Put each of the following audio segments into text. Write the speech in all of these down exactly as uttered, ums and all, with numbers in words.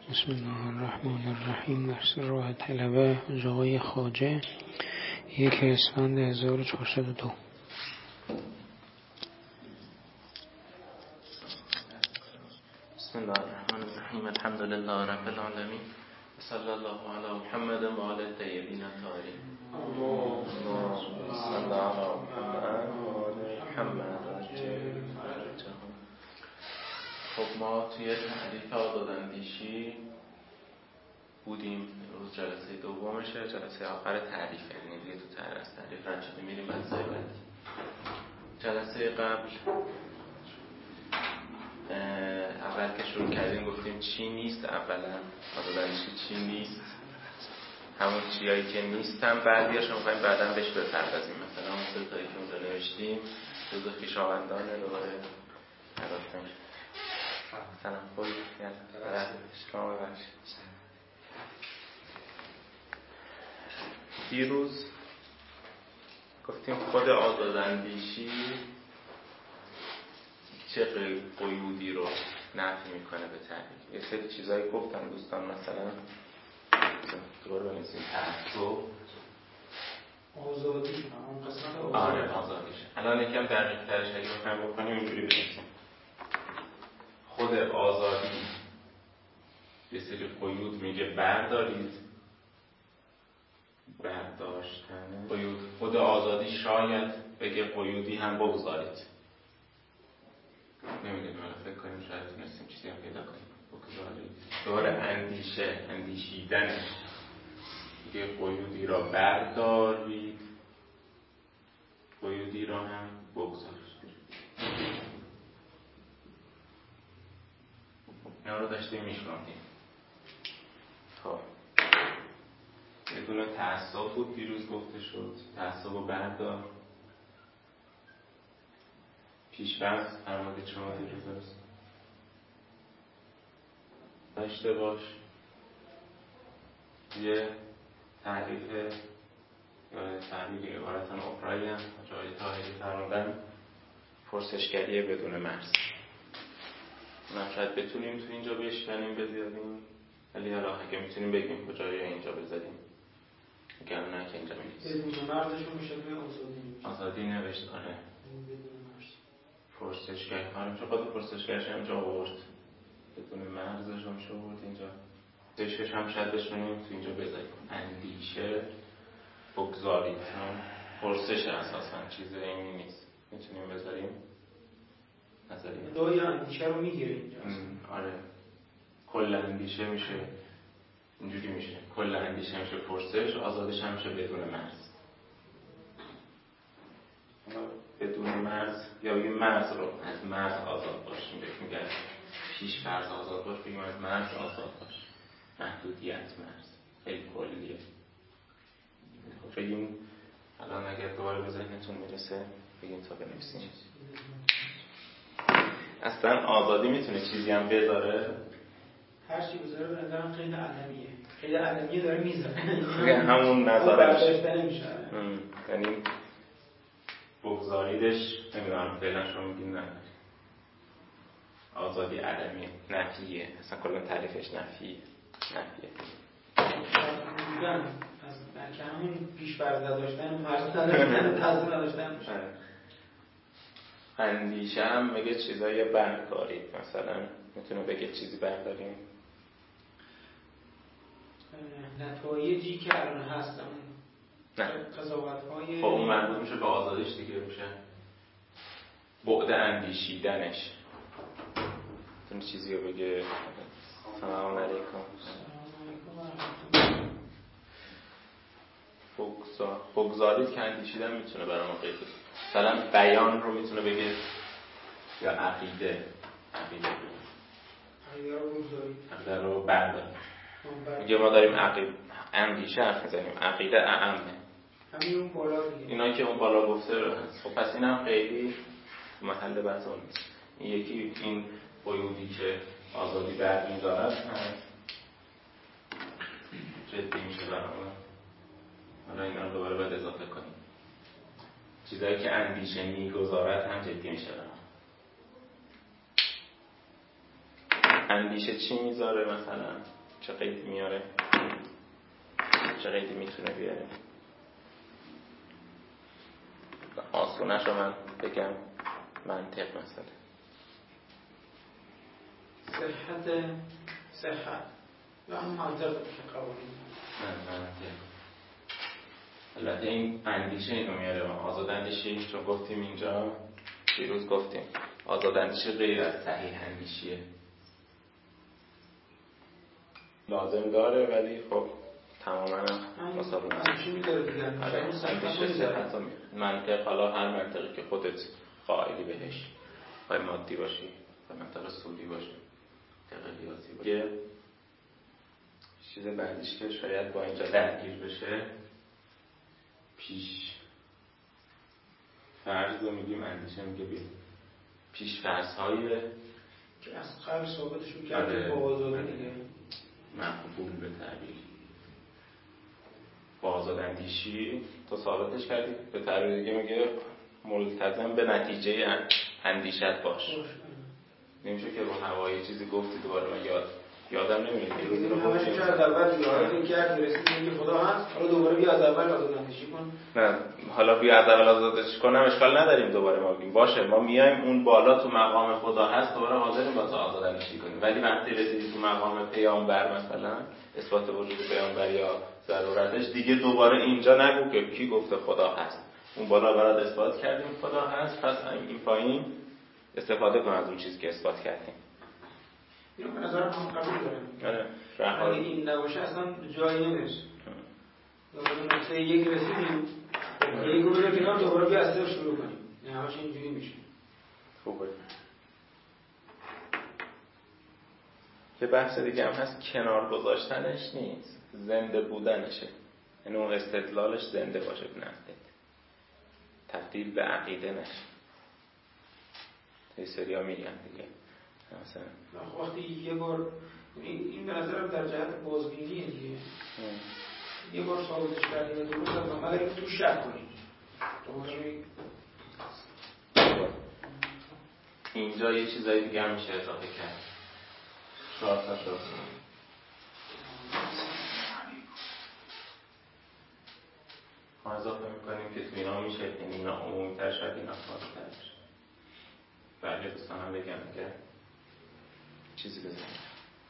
بسم الله الرحمن الرحیم. درس راه طلبه از آقای خواجه، یک اسفند هزار و چهارصد و دو. بسم الله الرحمن الرحیم. الحمد لله رب العالمین. صلی الله علی محمد و آل الطیبین الطاهرین. اللهم صل علی محمد و آل محمد. خب ما توی تعریف آزاداندیشی بودیم. روز جلسه دومشه، جلسه آخر تعریف، یعنی دیگه تو تعریف تعریف رد شده میریم بحثای بعدی. جلسه قبل اول که شروع کردیم گفتیم چی نیست. اولا آزاداندیشی چی نیست، همون چیایی که نیستن. بعضی‌هاش رو می‌خوایم بعداً بهش بپردازیم. مثلا اون سه تایی که اونجا نوشتیم جزء خویشاوندانه. دوباره حرف سلام خوبی یلا شما ببخشید. دیروز گفتیم خود آزاداندیشی چه قیودی رو نفی میکنه به تعریف. یه سری چیزایی گفتم دوستان، مثلا دوباره بنویسیم تعصب، آزادی، اون قسمت آزادی. آره آزادیش. الان یکم دقیق ترش اگه بخوایم بکنیم اینجوری بنویسیم. خود آزادی یه سری قیود میگه بردارید، برداشتن قیود. خود آزادی شاید بگه قیودی هم بگذارید. نمیدونیم، حالا فکر کنیم شاید تونستیم چیزی هم پیدا کنیم. بگذارید دور اندیشه، اندیشیدنش میگه قیودی را بردارید، قیودی را هم بگذارید. اینا رو داشتیم میشناختیم. خب یه دونه تعصب بود دیروز گفته شد. تعصب رو بردار. پیش‌فرض فرمودید شما دیروز درست داشته باش. یه تعریف یا تعریف عبارتاً اخرایی هم جای طاهری فرمودن پرسشگری بدون مرز. ما شاید بتونیم تو اینجا بشکنیم بذاریم، ولی حالا اگه میتونیم بگیم کجای اینجا بذاریم. اگر نه که اینجا می‌نویسیم بدون مرزشون میشه به آزادی. آزادی نوشت. آره بدون مرز. پرسشگر خانم چه خود پرسشگرش هم اینجا آورد، بدون مرزش هم شو برد اینجا. دشش هم شاید بشونیم تو اینجا بذاریم. اندیشه بگذارید، چون پرسش اساساً چیز اینی نیست. میتونیم بذاریم نذاریم. دای اندیشه رو میگیره اینجا. آره کل اندیشه میشه اینجوری میشه. کل اندیشه میشه پرسش، آزادش هم میشه بدون مرز. بدون مرز یا یه مرز رو از مرز آزاد باشیم بهش میگن. پیش فرض آزاد باش بگیم از مرز آزاد باش. محدودیت مرز خیلی کلیه. خب بگیم الان اگر دوباره به ذهنتون میرسه بگیم تا بنویسیم. اصلا آزادی میتونه چیزی هم بذاره؟ هر چی بذاره به نظرم قید علمیه. قید علمیه داره میذاره. همون نظاره میشه. یعنی بگذاریدش نمیدونم فعلا شما میگین نه. آزادی علمی نفیه. اصلا کلا تعریفش نفیه. نفیه. بودن از بلکه همون پیش فرض داشتن و فرض نداشتن تصمیم نداشتن میشه. اندیشه هم میگه چیزایی بردارید. مثلا میتونه بگه چیزی برداریم. نتایجی که الان هست اون نه قضاوت‌های خب اون مربوط میشه به آزادیش دیگه. میشه بعد اندیشیدنش. اون چیزی رو بگه سلام علیکم بگذار بگذارید که اندیشیدن میتونه برای ما قید کنه. مثلا بیان رو میتونه بگه یا عقیده. عقیده عقیده رو بگذارید، عقیده رو بردارید. میگه ما داریم عقیده اندیشه حرف میزنیم. عقیده اعمه. همین اون بالا دیگه. اینا که اون بالا گفته رو هست. خب پس اینم خیلی محل بحث اون نیست. این یکی این قیودی که آزادی برمی‌دارد هست جدی میشه برامون. حالا اینا رو دوباره باید اضافه کنیم. چیزایی که اندیشه میگذارد هم جدی میشه برامون. اندیشه چی میذاره مثلا؟ چه قیدی میاره؟ چه قیدی میتونه بیاره؟ آسونش رو من بگم منطق مثلا صحت صحت یا هم منطق که قوانین نه منطق. البته این اندیشه اینو میاره. آزاد اندیشی چون گفتیم اینجا دیروز گفتیم آزاد اندیشه غیر از صحیح اندیشیه، لازم داره ولی خب تماما مساوی اندیشه میداره دیگه. اندیشه صحت رو میاره. منطق حالا هر منطقی که خودت قائلی بهش، خواهی مادی باشی خواهی منطق سودی باشی منطق ریاضی باشی. یه چیز بعدیش که شاید با اینجا درگیر بشه پیش فرض رو میگیم. اندیشه میگه بیا پیش فرض های که از قبل ثابتشون کرده با آزادی دیگه مقبول به تعبیر با آزاد اندیشی تو ثابتش کردی به تعبیر دیگه میگه ملتزم به نتیجه اندیشت باش. نمیشه که رو هوایی چیزی گفتی دوباره من یاد یادم نمیاد دیروز رو گفتیم که از اول یاد کرد رسید میگه خدا هست، حالا دوباره بیا از اول آزاد اندیشی کن. نه حالا بیا از اول آزادش کنم اشکال نداریم دوباره ما بگیم باشه ما میایم اون بالا تو مقام خدا هست دوباره حاضریم با تو آزاد اندیشی کنیم، ولی وقتی رسیدی تو مقام پیامبر مثلا اثبات وجود پیامبر یا ضرورتش دیگه دوباره اینجا نگو که کی گفته خدا هست. اون بالا برات اثبات کردیم خدا هست، پس این پایین استفاده کن از اون چیزی که اثبات کردیم. اینو به نظر من قبول دارم. آره اگه این نباشه اصلا جایی نمیشه. دوباره نقطه یک رسیدیم یک رو بذار کنار دوباره بیا از صفر شروع کنیم. نه همش اینجوری میشه. خوبه. یه بحث دیگه هم هست کنار گذاشتنش نیست، زنده بودنشه. یعنی اون استدلالش زنده باشه به نظرت. تبدیل به عقیده نشه. یه سریا میگن دیگه. مثلا وقتی یه بار این این به نظرم در جهت بازبینیه دیگه. یه بار ثابتش کردیم درست است مگر اینکه تو شک کنید. دوباره اینجا یه چیزای دیگه هم میشه اضافه کرد. چهار تا شد. ما اضافه میکنیم که تو اینا میشه این اینا عمومی‌تر شد اینا خاص‌تر بشه. بقیه دوستان هم بگم که چیزی بزنیم.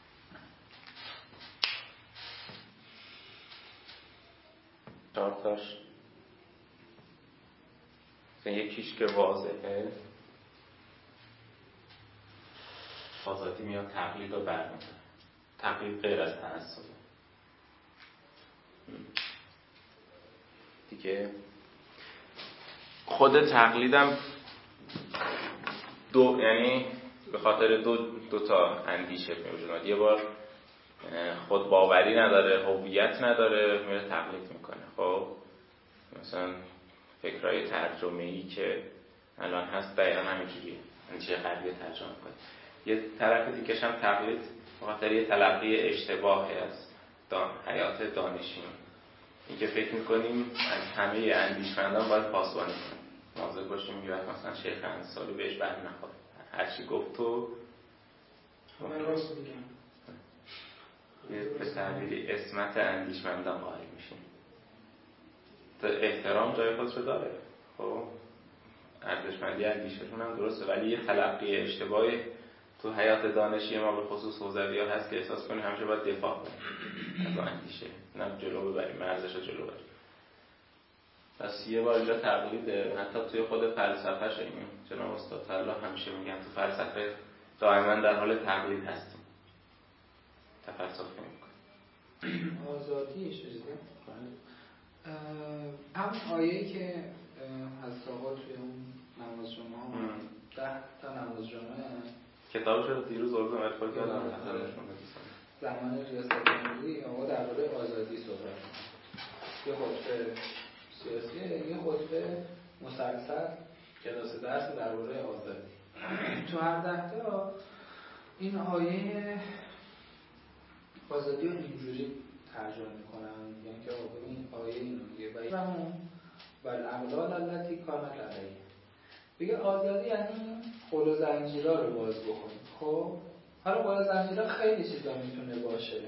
چهارتاش یکیش که واضحه آزادی میاد تقلید رو برمی‌داره. تقلید غیر از تعصب دیگه. خود تقلیدم دو یعنی به خاطر دو دو تا اندیشه میوجد. یه بار خود باوری نداره، هویت نداره، میره تقلید میکنه. خب مثلا فکرهای ترجمه‌ای که الان هست دقیقا همینجوریه، اندیشه غربی ترجمه کنه. یه طرف دیگه‌ش هم تقلید به خاطر یه تلقی اشتباهی از دان... حیات دانشی. این که فکر میکنیم از همه اندیشمندان باید پاسبانی کنیم، مواظب باشیم یه وقت مثلا شیخ انصاری بهش بر نخوره، هرچی گفت تو من راست میگم. یه به تعبیری اسمت اندیشمندان قائل میشیم. احترام جای خودشو داره، خب ارزشمندی اندیشهشون هم درسته، ولی یه تلقی اشتباهی تو حیات دانشی ما به خصوص حوزوی‌ها هست که احساس کنیم همیشه باید دفاع کنیم از اندیشه، نه جلو ببریم، مرزش رو جلو بریم. پس یه بار اینجا تقلیده، حتی توی خود فلسفه‌ش این جناب استاد طلا همیشه میگن تو فلسفه دائما در حال تقلید هستیم، تفلسف نمی‌کنیم. آزادی چیزی هم آیه‌ای که از آقا توی اون نماز جمعه ده تا نماز جمعه کتابش رو دیروز آوردم ارفاق کردم زمان ریاست جمهوری آقا درباره آزادی صحبت یه خطبه سیاسی، یه خطبه مسلسل کلاس درس درباره آزادی. تو هر ده تا این آیه آزادی رو اینجوری ترجمه میکنن، یعنی که آقا این آیه اینو میگه بیرمون و الاغلال التي کانت علیهم. بگه آزادی یعنی قل و زنجیرها رو باز بکنیم. خب حالا قول زنجیرها خیلی چیزا میتونه باشه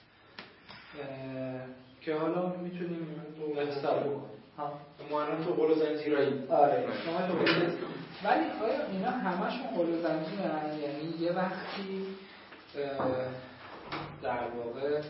که حالا میتونیم رو حساب بکنیم. ها ما الان تو قول زنجیرایی. آره شما تو قول زنجیر. ولی آیا اینا همشون قول زنجیرن؟ یعنی یه وقتی در واقع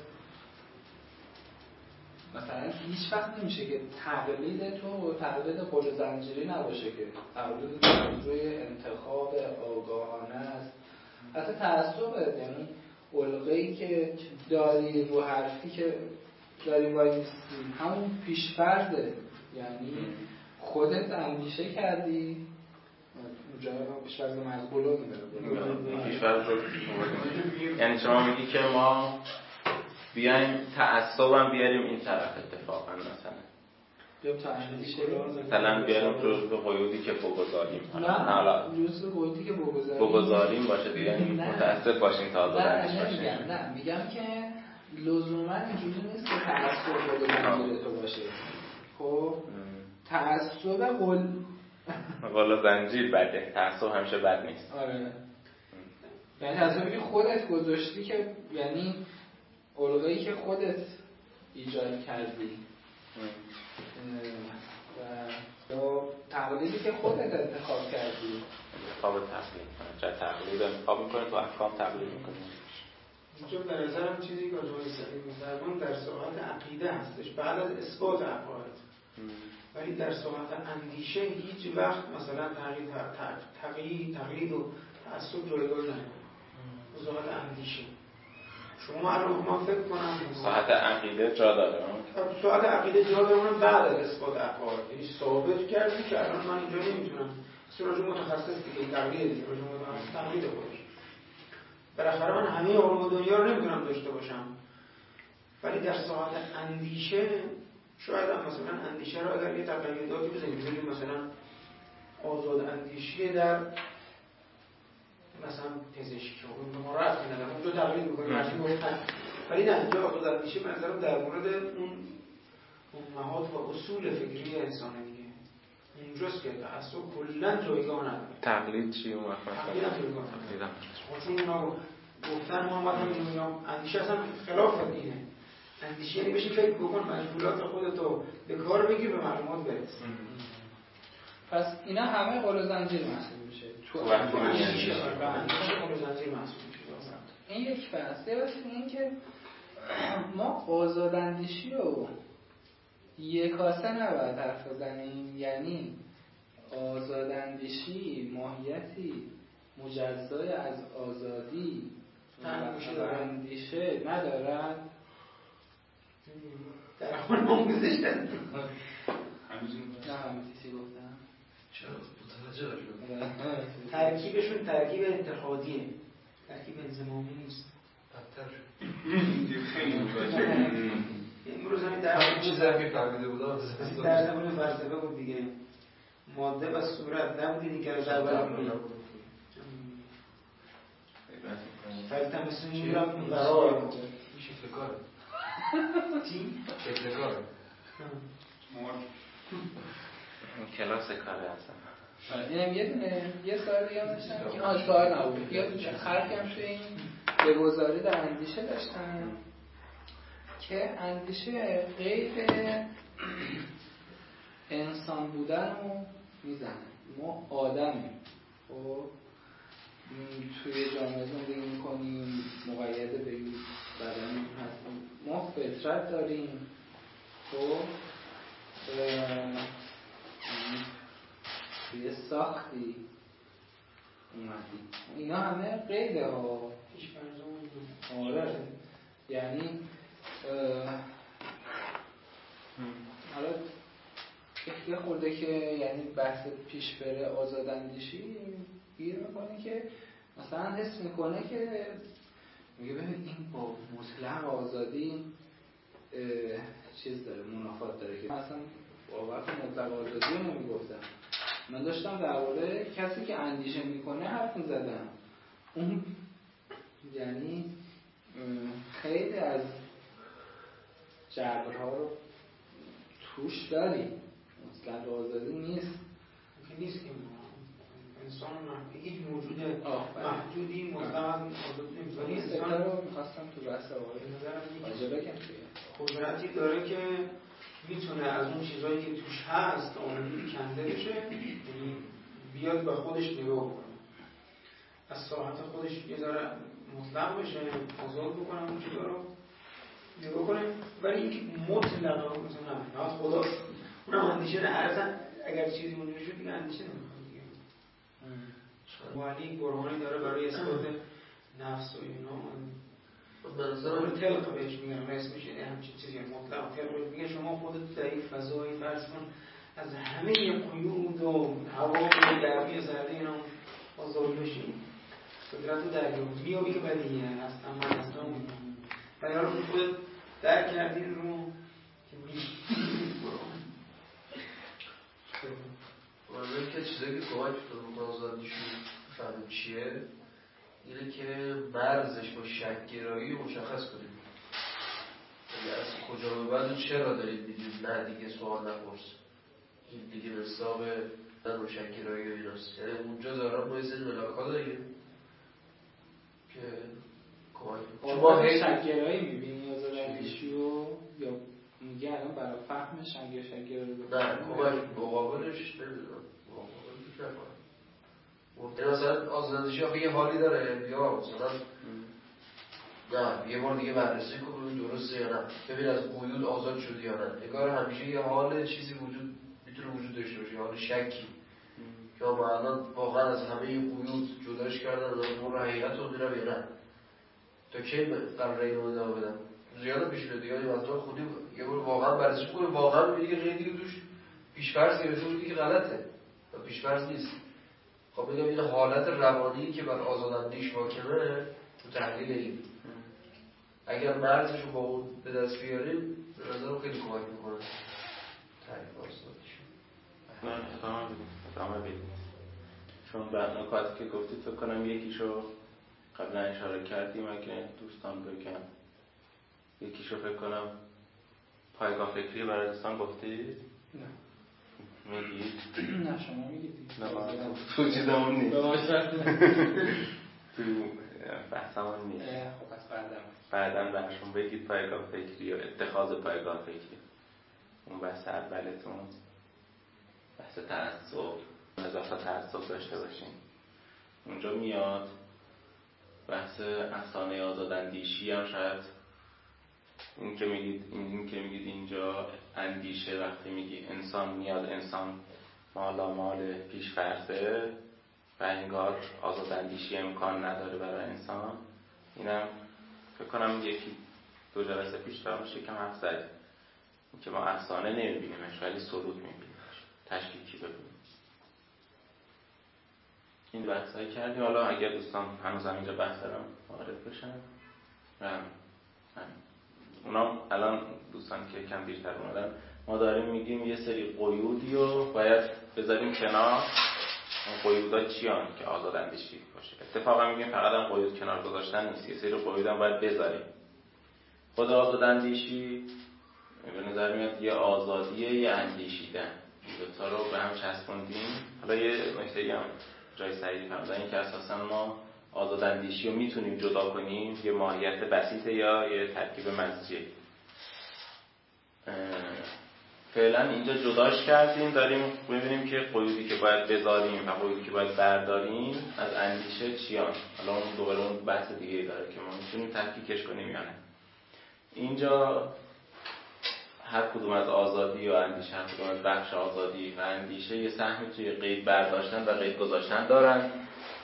مثلا هیچ وقت نمیشه که تقلید تو تقلید قول زنجیری نباشه، که تقلید روی انتخاب آگاهانه است. حتی تعصبه، یعنی علقه‌ای که داری رو حرفی که داری وایستی همون پیش‌فرضه، یعنی خودت اندیشه کردی اونجا پیش‌فرض مقبول رو می‌داره. پیش‌فرض رو یعنی شما میگی که ما بیایم تعصبم بیاریم این طرف اتفاقا مثلا بیایم تا اندیشه مثلا بیاریم تو به قیودی که بگذاریم. نه حالا جزء قیودی که بگذاریم بگذاریم باشه دیگه، یعنی متأسف باشیم تا آزادش باشیم. نه نه میگم که لزوما اینجوری نیست که تعصب قول زنجیر تو باشه. خب تعصب قول قول زنجیر بده، تعصب همیشه بد نیست. آره یعنی تعصبی که خودت گذاشتی، که یعنی علقه‌ای که خودت ایجاد کردی و یا تقلیدی که خودت انتخاب کردی. انتخاب تقلید چه تقلید انتخاب میکنه تو احکام تقلید میکنه. اینجا به نظرم چیزی که آجای سلیم می‌فرمون در ساحت عقیده هستش بعد از اثبات عقاید، ولی در ساحت اندیشه هیچ وقت مثلا تقلید تقلید تقلید و تعصب جایگاه نداره. ساحت اندیشه شما الان ما فکر کنم ساحت عقیده جا داره. ساحت عقیده جا داره، اونم بعد از اثبات عقاید، یعنی ثابت کردی که الان من اینجا نمیتونم سراج متخصص دیگه تقلید دیگه راجع تقلید خودش. بالاخره من همه علوم دنیا رو نمیتونم داشته باشم، ولی در ساحت اندیشه شاید هم مثلا اندیشه رو اگر یه تقلیداتی بزنیم بگیم مثلا آزاد اندیشی در مثلا پزشکی اون ما رفت ندارم اونجا تقلید میکنیم هرچی گفتن، ولی نه اینجا آزاد اندیشی منظرم در مورد اون امهات و اصول فکری انسان دیگه اونجاست که تعصب کلا جایگاه نداره. تقلید چی اون وقت؟ تقلید هم جایگاه نداره. چون اونا گفتن ما اومدن اینا اندیشه اصلا خلاف اینه. اندیشه یعنی بشی فکر بکن مجبورات خودتو به کار بگیر به معلومات برس. پس اینا همه قول زنجیر محسوب میشه. تو اندیشه قول زنجیر محسوب میشه. این یک بحث. یه بحث این که ما آزاد اندیشی رو یک کاسه نباید حرف بزنیم، یعنی آزاد اندیشی ماهیتی مجزای از آزادی و اندیشه ندارد. در حال آموزش هست نه همین چیزی گفتم چرا؟ متوجه شدم. ترکیبشون ترکیب اتحادیه، ترکیب انضمامی نیست. بدتر شد. امروز همین در چیزی که فهمیده بودم در زمان فلسفه بود دیگه، ماده و صورت نبودی دیگه رو در برم بود فلتمسون میرم برای شکل کاره چی؟ شکل کاره کلاس کاره هستم. اینم یه دونه یه سوال دیگه هم داشتم که آه سوال نبود، یه حرفی هم توی این بگذاری در اندیشه داشتم که اندیشه غیر انسان بودن رو میزنه. ما آدمیم، خب توی جامعه زندگی میکنیم، مقید به این بدنی هستیم، ما فطرت داریم، خب توی ساختی اومدیم. اینا همه قیده ها. آره یعنی حالا یه خورده که یعنی بحث پیش بره آزاداندیشی گیر میکنه که مثلا حس میکنه که میگه ببین این با مطلق آزادی چیز داره، منافات داره، که مثلا بابت مطلق آزادی رو نمیگفتم. من داشتم درباره کسی که اندیشه میکنه حرف میزدم. اون یعنی خیلی از جبرها رو توش داری، مطلق آزادی نیست. نیست که انسان محدود، هیچ موجود محدودی مطلق از آزاد نمیتونه. این سکه رو میخواستم تو بحث آقای آجه بگم توی قدرتی داره که میتونه از اون چیزایی که توش هست آمدی کنده بشه، یعنی بیاد به خودش نگاه کنه، از ساحت خودش یه ذره مطلق بشه، آزاد بکنه اون چیزا رو نگاه کنه. ولی اینکه مطلقا مثلا نه خدا اونم اندیشه نه، اصلا اگر چیزی اونجوری شد دیگه اندیشه نمیخواد دیگه. ولی برهانی داره برای اثبات نفس و اینا منظور تلق بهش میگن، اسمش یعنی همچین چیزی مطلق تلق میگه شما خودت در این فضای فرض کن از همه قیود و هوا و گرمی و سردی اینا آزاد بشی، قدرت رو دریا میابی که بدیه هستم من هستم و یا رو خودت درک کردین رو که میشی من که چیزایی که کمک میکنه آزادیشون فهمیم چیه اینه که مرزش با شک‌گرایی مشخص کنیم. یعنی از کجا به بعد چرا دارید میدید نه دیگه سوال نپرس، این دیگه مصداق نه روشنگرایی و ایناست. یعنی اونجا دارم ما یه سری ملاکا داریم که کمک میکنه. شما شک‌گرایی میبینی آزاداندیشی رو یا میگه الان برای فهم شنگ شک‌گرایی رو نه کمک مقابلش نمیدونم مقابلش نکنم. ممکنه مثلا آزاداندیشی آخه یه حالی داره یا مثلا نه یه بار دیگه بررسی کن ببین درسته یا نه، ببین از قیود آزاد شدی یا نه. انگار همیشه یه حال چیزی وجود میتونه وجود داشته باشه، حال شکی که ما الان واقعا از همه قیود جداش کردن و اون حقیقت رو میرم یا نه. تا کی قراره اینو ادامه بدم؟ زیاده پیش میاد دیگه مثلا خودی یه بار واقعا بررسی کنی واقعا میگه که قیدی که توش پیش‌فرض گرفته بودی که غلطه و پیش‌فرض نیست. خب میگم این حالت روانی که بر آزاداندیش حاکمه تو تحلیل این اگر مرزش رو با اون به دست بیاریم به نظرم خیلی کمک میکنه تعریف آزادیش. نه ادامه بدیم ادامه بدیم چون بعد نکاتی که گفتید فکر کنم یکیشو قبلا اشاره کردیم اگه دوستان بگم. یکیشو فکر کنم پایگاه فکری برای دوستان گفتید؟ نه میگید؟ نه شما میگید نه تو چیزمون نیست تو بحثمون نیست. خب پس بعدم بعدم برشون بگید پایگاه فکری و اتخاذ پایگاه فکری. اون بحث اولتون بحث تعصب اضافه تعصب داشته باشین. اونجا میاد بحث افسانه آزاداندیشی هم شاید این که میگید این که میگید اینجا اندیشه وقتی میگی انسان میاد انسان مالا مال پیش فرضه و انگار آزاداندیشی امکان نداره برای انسان. اینم فکر کنم یکی دو جلسه پیش دارم شکم حرف زدیم که ما افسانه نمیبینیمش ولی سلوک میبینیمش، تشکیکی ببینیم. این بحثایی کردیم. حالا اگر دوستان هنوز هم اینجا بحث دارم وارد بشن و اونا الان دوستان که کم بیشتر اومدن ما داریم میگیم یه سری قیودی رو باید بذاریم کنار. اون قیودا چیان که آزاداندیشی باشه؟ اتفاقا میگیم فقط هم قیود کنار گذاشتن نیست، یه سری قیود هم باید بذاریم. خود آزاداندیشی به نظر میاد یه آزادیه یه اندیشیدن، دوتا رو به هم چسبوندیم. حالا یه نکته هم جای صحیحی فهمیدن این که اساسا ما آزاداندیشی رو میتونیم جدا کنیم، یه ماهیت بسیطه یا یه ترکیب مزجی. فعلا اینجا جداش کردیم، داریم ببینیم که قیودی که باید بذاریم و قیودی که باید برداریم از اندیشه چیان. حالا اون دوباره اون بحث دیگه داره که ما میتونیم تفکیکش کنیم یا نه. اینجا هر کدوم از آزادی و اندیشه، هر کدوم از بخش آزادی و اندیشه یه سهمی توی قید برداشتن و قید گذاشتن دارن.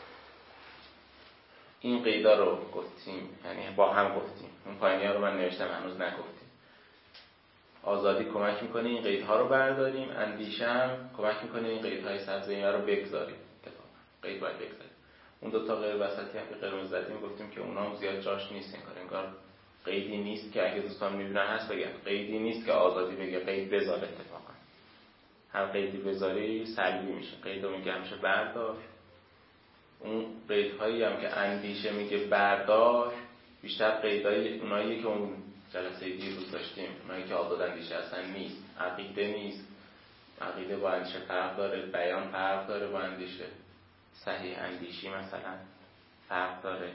این قیدا رو گفتیم، یعنی با هم گفتیم. اون پایینی‌ها رو من نوشتم هنوز نگفتیم. آزادی کمک میکنه این قیدها رو برداریم، اندیشه هم کمک میکنه این قیدهای سبزی رو بگذاریم. قید باید بگذاریم. اون دو تا قید وسطی هم که قرمز زدیم گفتیم که اونا هم زیاد جاش نیست. انگار انگار قیدی نیست که اگه دوستان میبینن هست بگم قیدی نیست که آزادی بگه قید بذار. اتفاقا هر قیدی بذاری سلبی میشه. قیدو میگه همیشه بردار. اون قیدهایی هم که اندیشه میگه بردار بیشتر قیدای اونایی که اون جلسه دیروز داشتیم، اونایی که آزاداندیشه اصلا نیست. عقیده نیست، عقیده با اندیشه فرق داره، بیان فرق داره با اندیشه، صحیح اندیشی مثلا فرق داره.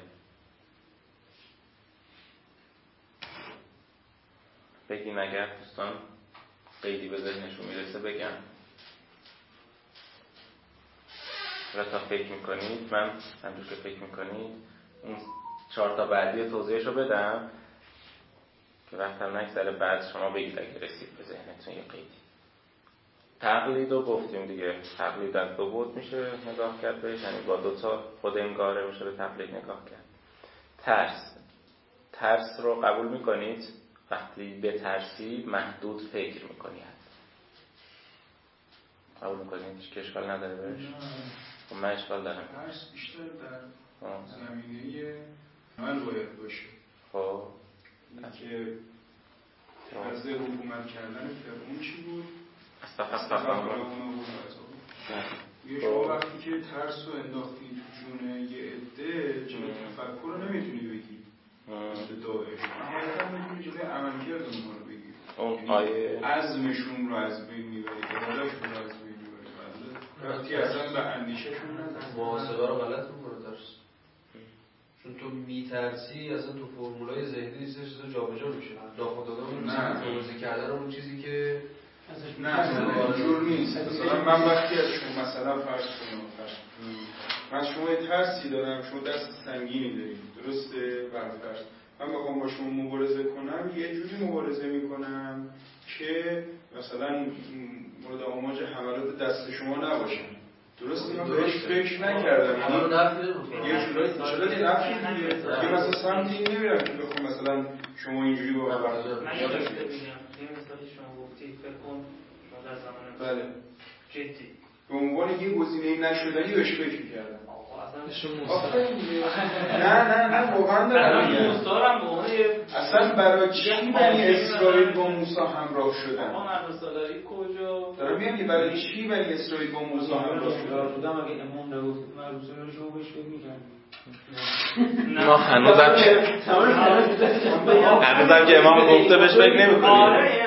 بگین اگر دوستان قیدی به ذهنشون میرسه بگم. و تا فکر میکنید من همجور که فکر میکنید اون چهار تا بعدی توضیحش رو بدم که وقتم نگذره بعد شما بگید اگه رسید به ذهنتون یه قیدی. تقلید رو گفتیم دیگه، تقلید از دو بود میشه نگاه کرد بهش، یعنی با دوتا خود انگاره میشه به تقلید نگاه کرد. ترس، ترس رو قبول میکنید وقتی به ترسی محدود فکر میکنید؟ قبول میکنید؟ هیچ اشکال نداره بهش؟ خب من اشکال دارم. ترس بیشتر در زمینه عمل باید باشه. خب که طرز حکومت کردن فرعون چی بود؟ استغفرالله. یه شما وقتی که ترس رو انداختی تو جون یه عده جلوی تفکر رو نمیتونی بگی مثل داعش، نهایتا میتونی جلوی عملکرد اونها رو بگی، اون آیه عزمشون رو از بین میبری، ارادهشون رو از بین میبری، وقتی اصلا به اندیشهشون نداری. محاسبه رو غلط میکنه درس، چون تو میترسی اصلا تو فرمولای ذهنی چیزا چیزا جابجا میشه، ناخودآگاه میشه توضیح کردن اون چیزی که نه اینجور نیست. مثلا من وقتی از شما مثلا فرض کنم من از شما یه ترسی دارم، شما دست سنگینی دارید، درسته؟ برفرض من بخوام با شما مبارزه کنم یه جوری مبارزه میکنم که مثلا مورد آماج حملات دست شما نباشم، درسته؟ من بهش فکر نکردم، یه جورایی چرا نفی دیگه که مثلا سمتی نمیرم که بخوام مثلا شما اینجوری با من برخورد کنید. من یه مثالی بگم، یه مثالی شما گفتی فکر کن شما در زمان بله جدی به عنوان یه گزینه نشدنی بهش فکر می‌کردم. نه نه نه واقعا دارم اصلا برای چی بنی اسرائیل با موسی همراه شدن؟ دارم میگم که برای چی بنی اسرائیل با موسی همراه شدن؟ بودم اگه امام نگفت من رسول شما بهش فکر می‌کردم. ما هنوزم که هنوزم که امام گفته بهش فکر نمی‌کنیم.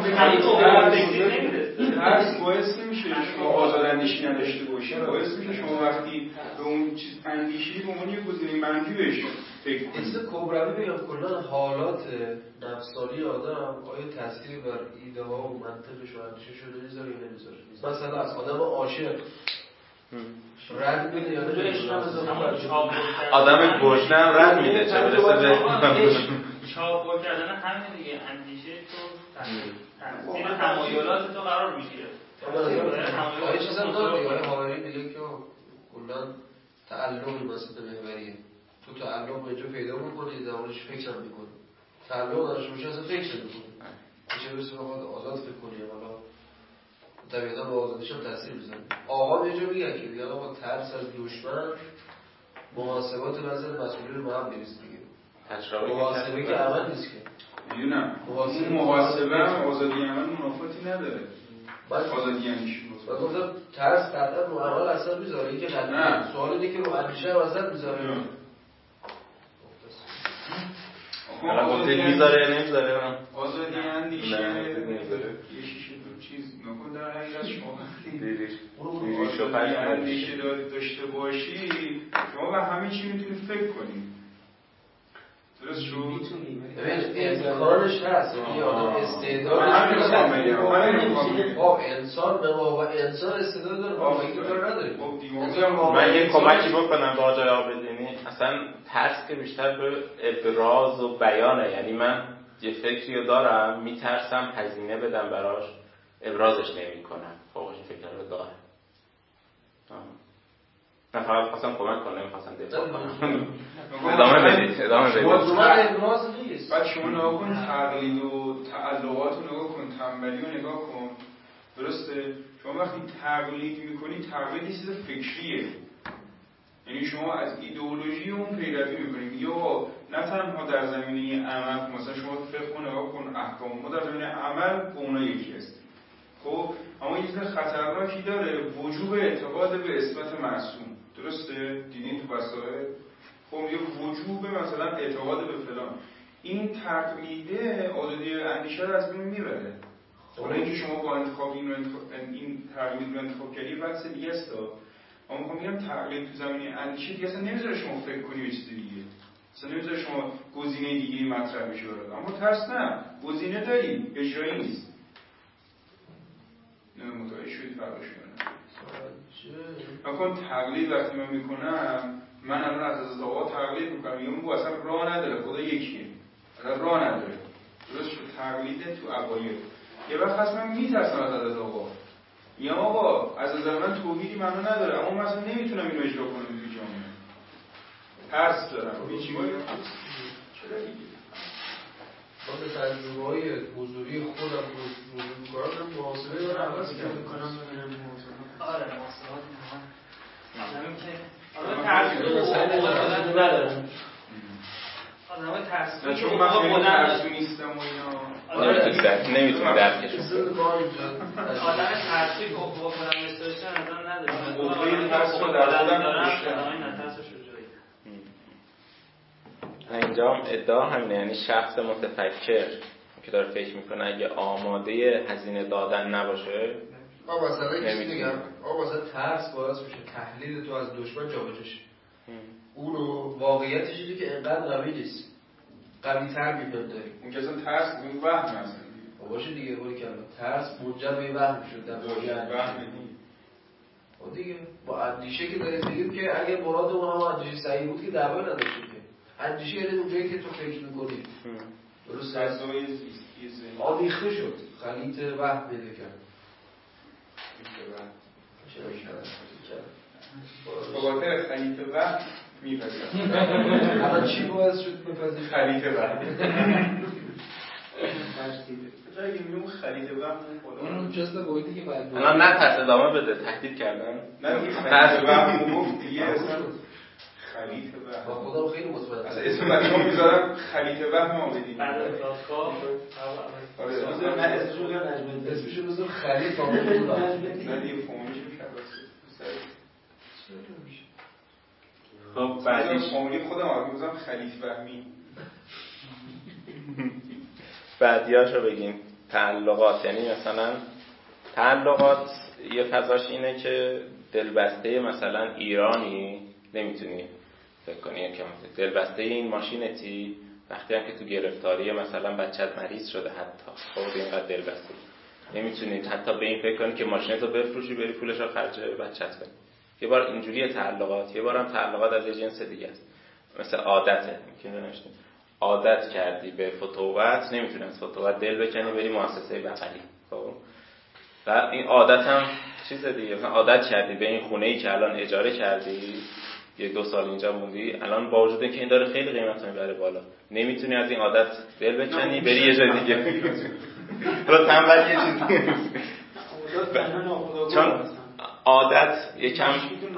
ترس باعث نمیشه شما آزاداندیشی نداشته باشید، باعث میشه شما وقتی به اون چیز اندیشی به عنوان یه گزینه منفی بهش فکر کنید. مثل کبروی بگم کلا حالات نفسانی آدم آیا تأثیری بر ایده ها و منطقش و اندیشش رو میذاره یا نمیذاره؟ مثلا از آدم عاشق رد میده یا نمیده؟ آدم گشنه هم رد میده، چه برسه به چاپ کردن همین دیگه اندیشه تو تاثیر تمایلات تو قرار میگیره. آیا چیز هم داره دیگه؟ آیا حاوری میگه که کلا تعلقی واسه محوریه، تو تعلق به اینجا پیدا میکنی درونش فکر هم میکنی، تعلق داشته باشه اصلا فکر نمیکنی، چه برسه بخواد آزاد فکر کنی، حالا طبیعتا به آزادیش هم تاثیر میذاره. آقا یه جا میگه که دیگه آقا ترس از دشمن محاسبات نظر مسئولی رو به هم میریزه دیگه، محاسبه که عمل نیست که میدونم اون محاسبه هم آزادی عمل منافاتی نداره. آزادی اندیشه من گفتم ترس قطعا رو عمل اثر میذاره، این که قطعا سوال اینه که رو اندیشه هم اثر میذاره. حالا گفته میذاره یا نمیذاره؟ آزادی اندیشه یه شیشه دو چیز نکن در حقیقت شما آزادی اندیشه داشته باشی شما به همه چی میتونی فکر کنی، درست شد؟ ببین امکانش هست، یعنی آدم استعدادش هست. خب انسان به ما و انسان استعداد داره، ما این کار نداریم. من یه کمکی بکنم به آقای عابدینی. اصلا ترس که بیشتر به ابراز و بیانه، یعنی من یه فکری رو دارم میترسم هزینه بدم براش، ابرازش نمی کنم، فوقش فکر رو دارم. نه فقط خواستم کمک کنم، نمیخواستم دفاع کنم. ادامه بدید ادامه بدید. بعد شما نگاه کن تقلید و تعلقات رو نگاه کن، تنبلی رو نگاه کن، درسته؟ شما وقتی تقلید میکنی تقلید یه چیز فکریه، یعنی شما از ایدئولوژی اون پیروی میکنید. یا نه تنها در زمینه عمل، مثلا شما فقه نگاه کن احکام، ما در زمینه عمل با اونا یکی هستیم. خب اما یه چیز خطرناکی داره، وجوب اعتقاد به اسمت معصوم، درسته؟ دیدین تو وسائل؟ خب یه وجوب مثلا اعتقاد به فلان، این تقلیده آزادی اندیشه رو از بین میبره. حالا اینکه شما با انتخاب این, انتخاب این تقلید رو انتخاب کردی بحث دیگه است، اما میخوام بگم تقلید تو زمینه اندیشه دیگه اصلا نمیذاره شما فکر کنی به چیز دیگه، اصلا نمیذاره شما گزینه دیگه مطرح بشه برات. اما ترس نه، گزینه داری، اجرایی نیست. نه متوجه شدید فرقش کنه. اما تقلید وقتی من میکنم، من الان از از آقا تقلید میکنم، میگم بو اصلا راه نداره، خدا یکیه، اصلا راه نداره. درست شد؟ تقلیده تو اوایل. یه وقت هست من میترسم از از آقا، یا آقا از نظر من توحیدی معنا نداره، اما من اصلا نمیتونم اینو اجرا کنم توی جامعه، ترس دارم. چرا دیگه؟ من به تجربه‌های حضوری خودم رو وجود می‌کنم، محاسبه دارم عوض می‌کنم. آره محاسبات مهم. آدمی که آدم ترسو ندارم. آدم ترسو نه چون من خیلی ترسو نیستم و اینا نمیتونی درکش آدم ترسی که با خودم استرسه ندارم ندارم. موقعی ترس رو در خودم دارم نترس شجاعی. اینجا ادعا همینه، یعنی شخص متفکر که داره فکر میکنه اگه آماده هزینه دادن نباشه. آقا مثلا یه چیزی میگم، آقا مثلا ترس باعث میشه تحلیل تو از دشمن جابجا شه. اونو واقعیتش اینه که اینقدر قوی نیست، قوی تر میپنداری. اون که اصلا ترس اون وهم هست باشه دیگه، باری کردم ترس منجر به وهم شد در واقعیت وهم دیگه. خب دیگه با اندیشه که داریم میگیم که اگه مراد اون هم اندیشه صحیح بود که دعوای نداشتیم که اندیشه یعنی اونجایی که تو فکر میکنی درسته؟ فضای زیستی ذهن آمیخته شد، خلیط وهم پیدا کرد. چرا با خاطر خلیط وهم میپذیرم. الان چی باعث شد بپذیری؟ خلیط وهم. جایی که میگم خلیط وهم اون جزء بودی که بعد الان نه پس ادامه بده، تهدید کردن. نه دیگه خلیط وهم گفت دیگه اصلا خلیط وهم. با خودم خیلی مطمئنم. اصلا اسم بچه‌ها میذارم خلیط وهم آمدی. بعد از دادگاه آره نه اسمش رو بذار نجمت، اسمش رو بذار خلیط فامیل بود. نه دیگه فامیلش میشه خب بعدیش فامیلی خودم آره میذارم خلیط وهمی. بعدیاشو بگیم. تعلقات، یعنی مثلا تعلقات یه فضاش اینه که دلبسته مثلا ایرانی نمیتونی فکر کنی که دلبسته این ماشینتی وقتی هم که تو گرفتاری مثلا بچت مریض شده حتی خب اینقدر دلبسته نمیتونید حتی به این فکر کنی که ماشینتو بفروشی بری پولش رو خرج بچت کنی. یه بار اینجوریه تعلقات، یه بارم تعلقات از یه جنس دیگه است. مثل عادته که نوشتیم عادت کردی به فتووت، نمیتونی از فتووت دل بکنی بری مؤسسه بغلی. خب و این عادت هم چیز دیگه، مثلا عادت کردی به این خونه‌ای که الان اجاره کردی یه دو سال اینجا موندی، الان با وجود اینکه این داره خیلی قیمت میبره بالا نمیتونی از این عادت دل بکنی بری یه جای دیگه. رو تنبل یه چیز دیگه چون عادت یکم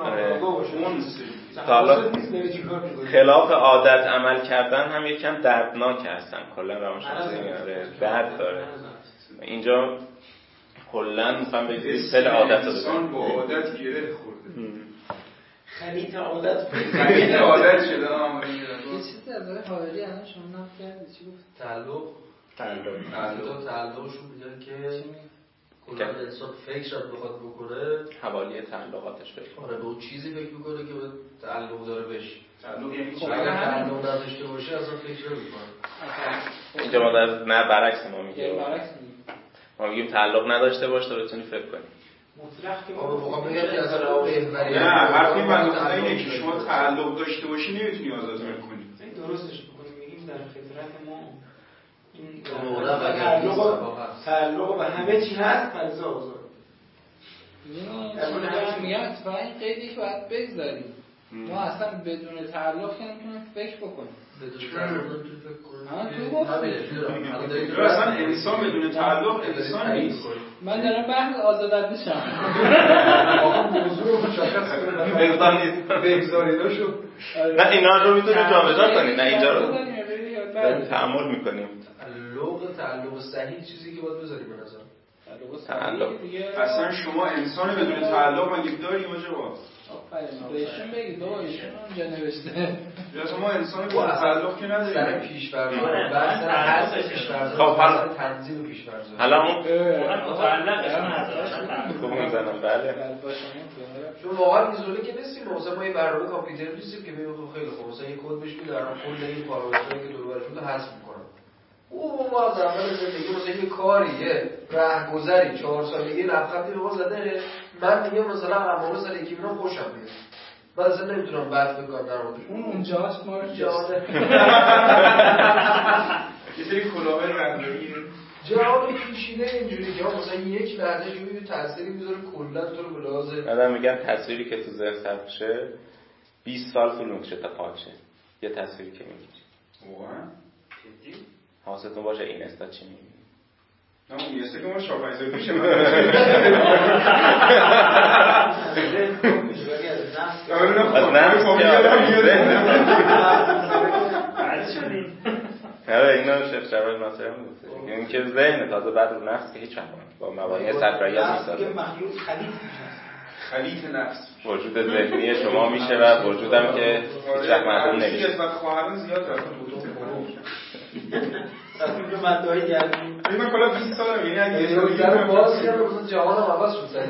خلاف عادت عمل کردن هم یکم دردناک هستن کلا روانشناسی میاره درد داره. اینجا کلا میخوام بگم فعل عادت رو انسان با عادت گره خورده، خلیط عادت خلیط عادت شده. یه چیزی از آقای حائری الان شما نقل کردی چی گفت؟ تعلق تعلق تعلق تعلقشون میگن که کلا انسان فکر رو بخواد بکنه حوالی تعلقاتش فکر آره به اون چیزی فکر میکنه که به تعلق داره بهش. تعلق یعنی چی؟ اگر تعلق نداشته باشه اصلا فکر نمیکنه. اینجا ما در نه برعکس ما میگیم برعکس ما میگیم تعلق نداشته باش تا بتونی فکر کنی. مطلق که ما میگم که اصلا راهبری نه حرفی من اینه که شما تعلق داشته باشی نمیتونی آزاد فکر کنی. این درستش بکنیم میگیم در فطرت ما این تعلق تعلق به همه چی هست پس آزاد. یعنی میگم اتفاقا این قیدی که باید بگذاریم ما اصلا بدون تعلق که نمیتونیم فکر بکنیم. بدون تعلق نمیتونیم فکر کنیم. آها تو گفتی تو اصلا انسان بدون تعلق انسان نیست. من دارم بحث آزادت میشم. آقا موضوع رو مشخص کنید. انسان نیست. بگذاریده شد. نه اینا رو میتونی جابجا کنی، نه اینجا رو داریم تعامل میکنیم. تعلق تعلق صحیح چیزی که باید بذاریم به نظر. تعلق اصلا شما انسان بدون تعلق مگه داریم آجا؟ آفرین بهشون بگید بابا ایشون اونجا نوشته یا ما انسان بدون تعلق که نداریم. سر پیش‌فرض بحث هست پیش‌فرض. خب حالا تنظیم پیش‌فرض. حالا اون متعلقش نداره. خوب میزنم بله. چون واقعا ایزوله که نیستیم. مثلا ما یه برنامه کامپیوتر نیستیم که بگیم خیلی خوب مثلا یه کد بهش میدارم کل این پارامترایی که دور و برش بود حذف می‌کنم. او ما از اول زندگی مثلا یه کاری یه راهگذری چهار سالگی لبخندی به ما زده من دیگه مثلا امامه سر یکی میرم خوشم میاد من اصلا نمیتونم بد بگم در موردش اون اونجاست ما رو جهان یه سری کلاه‌های رنگی جهان پیشینه اینجوری که مثلا یک لحظه یه تأثیری میذاره کلا تو رو به لحاظ بعدم میگن تصویری که تو ذهن ثبت شه بیست سال طول میکشه تا پاک شه یه تصویری که میگی واقعا حواستون باشه این استا چی میگی نه اون یه سه که ما شاپنج سال پیش از نفس آره اینو شیخ جبل ناصری هم گفته این که ذهن تازه بعد رو نفس که هیچ وقت با مبانی صدرایت میسازه مخلوق خلیط خلیط نفس وجود ذهنی شما میشه و وجودم که هیچ وقت محدود نمیشه نسبت خواهران زیاد داره تصمیم به مدعای گردیم این من کلا بیست سالم یعنی اگه یه سال دیگه باز کردم مثلا جهانم عوض شد سریع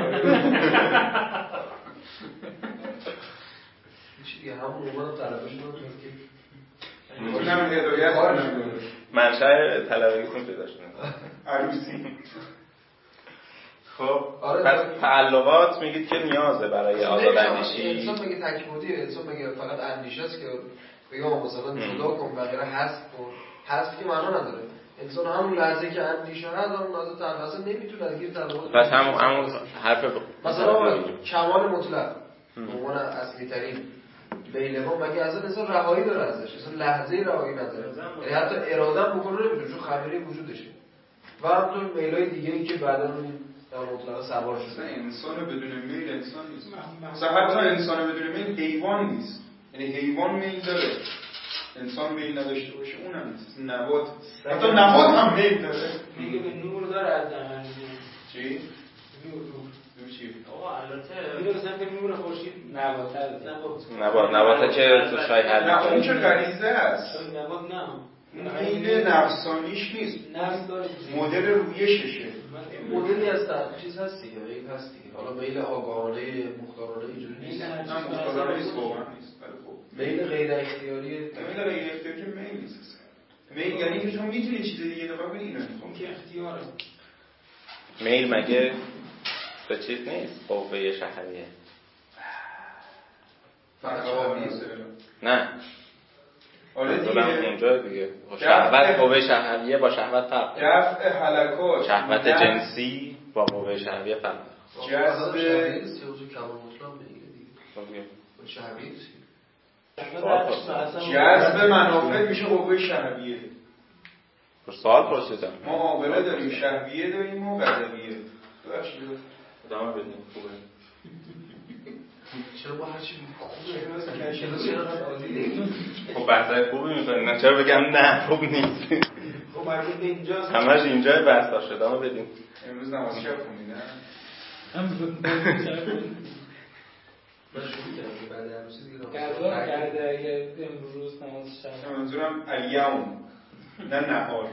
چی دیگه همون موقع طلبش بود که اونم هدایت کنم منشأ طلبگیتون پیدا شد عروسی خب پس تعلقات میگید که نیازه برای آزاداندیشی انسان مگه تکمودیه انسان مگه فقط اندیشه است که بگم مثلا جدا کن بغیر حذف کن حذف که معنا نداره انسان همون لحظه که اندیشه هست اون لحظه تعلق نمیتونه از گیر تعلق پس همون همون حرف مثلا کمال مطلق به عنوان اصلی ترین میل ما مگه اصلا انسان رهایی داره ازش اصلا لحظه رهایی نداره یعنی حتی اراده هم بکنه نمیتونه چون خمیره وجودشه و همونطور میلای دیگه ای که بعدا اون در مطلق سوار شده انسان بدون میل انسان نیست مثلا حتی انسان بدون میل حیوان نیست یعنی حیوان میل داره انسان میل نداشته باشه اونم نیست نبات حتی نبات هم میل داره میگه به نور داره از دهن چی؟ نور نور نور چی؟ آقا البته میگه مثلا که نور خورشید نبات هست نبات نبات که تو شای حل نه اون که غریزه است نبات نه میل نفسانیش نیست نفس داره مدل رویششه مدلی از چیز هست دیگه میل هست دیگه حالا میل آگاهانه مختارانه اینجوری نیست نه مختارانه نیست واقعا نیست میل غیر اختیاری میل غیر اختیاری که میل نیست میل یعنی که شما میتونی چیز دیگه انتخاب کنی اینو انتخاب که اختیاره میل مگه به چیز نیست قوه شهریه فقط نیست نه آره دیگه اونجا دیگه شهوت قوه شهریه با شهوت فرق دفع هلاکات شهوت جنسی با قوه شهریه فرق جذب جذب منافع میشه قوه شهویه سوال پرسیدم ما عاقله داریم شهویه داریم و غضبیه ببخشید ادامه بدیم خوبه چرا با هر چی خوبه خب بحثای خوبی می‌کنید نه چرا بگم نه خوب نیست خب مربوط به اینجاست همش اینجای بحثا شد ادامه بدیم امروز نماز شب خوندی نه من شروع کردم بعد عروسی دیگه قضا کرده اگه امروز نماز شب منظورم الیوم نه نهار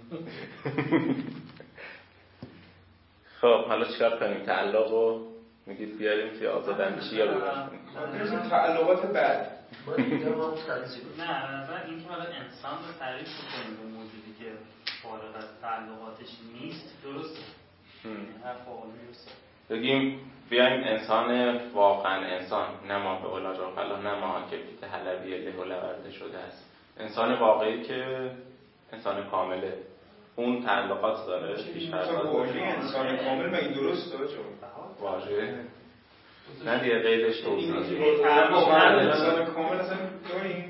خب حالا چیکار کنیم تعلق رو میگید بیاریم توی آزاداندیشی یا بگیم تعلقات بعد من دیگه هم تنظیم نه مثلا اینکه حالا انسان رو تعریف کنیم به موجودی که فارغ از تعلقاتش نیست درسته حرف آقا درسته بگیم بیایم انسان واقعا انسان نه ما به اولاج و فلا نه ما که بیت حلبی له و لورده شده است انسان واقعی که انسان کامله اون تعلقات داره پیش‌فرض واژه انسان کامل مگه درسته چون واژه نه دیگه غیرش توضیح واقعا انسان کامل اصلا داریم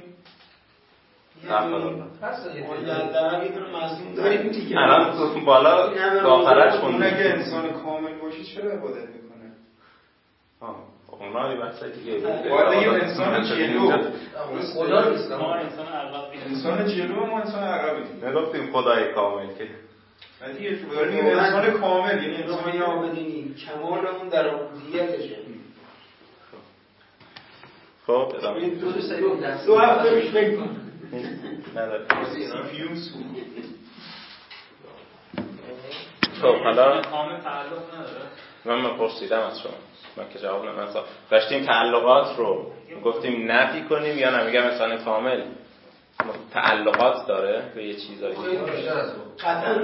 در یه دونه مضمون داریم دیگه الان بالا آخرش اون اگه انسان کامل باشه چرا عبادت میکنه ها اونا یه بحث دیگه باید بگیم انسان جلو خدا نیست ما انسان عقبی انسان جلو ما انسان عقبی نگفتیم خدای کامل که ولی یه انسان کامل، یعنی انسان عابدینی کمال اون در عبودیتشه. خب ادامه دو دو سری دست دو هفته پیش فکر کن نداره. سی پی یو سو. خب حالا کامل تعلق نداره. من من پرسیدم از شما، من که جواب نمیدم. داشتیم تعلقات رو گفتیم نفی کنیم یا نه؟ میگم انسان کامل تعلقات داره به یه چیزایی. قطعا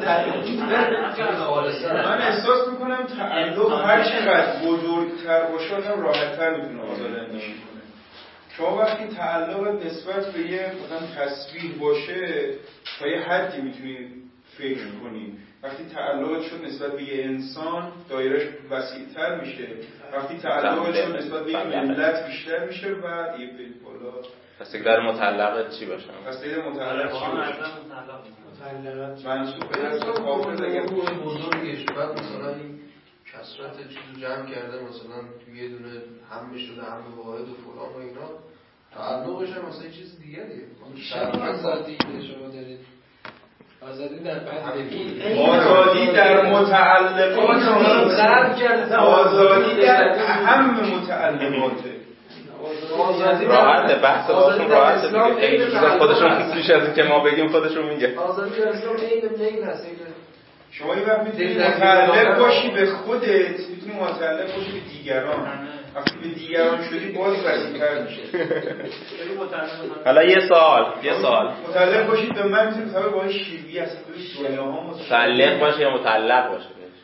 من احساس میکنم تعلق هر چقدر بزرگتر باشه آدم راحت‌تر میتونه آزاداندیشی کنه. شما وقتی تعلق نسبت به یه مثلا تصویر باشه تا یه حدی میتونی فکر کنی. وقتی تعلق شد نسبت به یه انسان دایرهش وسیع‌تر میشه. وقتی تعلق شد نسبت به یه ملت بیشتر میشه و یه به بالا. پس در متعلق چی باشه؟ پس در متعلق چی باشه؟ متعلقات منصوب به انسان حافظ اگر بزرگش بعد مثلا این کسرت چیزو جمع کرده مثلا توی یه دونه هم شده هم واحد و فلان و اینا تعلقش هم مثلا یه چیز دیگریه. شما آزادی شما دارید آزادی در بندگی آزادی در متعلقات آزادی در اهم متعلقاته. راحته بحث باشون راحته دیگه. خیلی چیزا خودشون پیش از این که ما بگیم خودشون میگه. آزادی در اسلام این میل هست. شما این وقت میتونی متعلق باشی به خودت، میتونی متعلق باشی به دیگران. وقتی به دیگران شدی باز وسیع‌تر میشه. حالا یه سوال یه سوال متعلق باشید به من میتونی مثلا با شیوی اصلا به دنیاها متعلق باشه یا متعلق باشه؟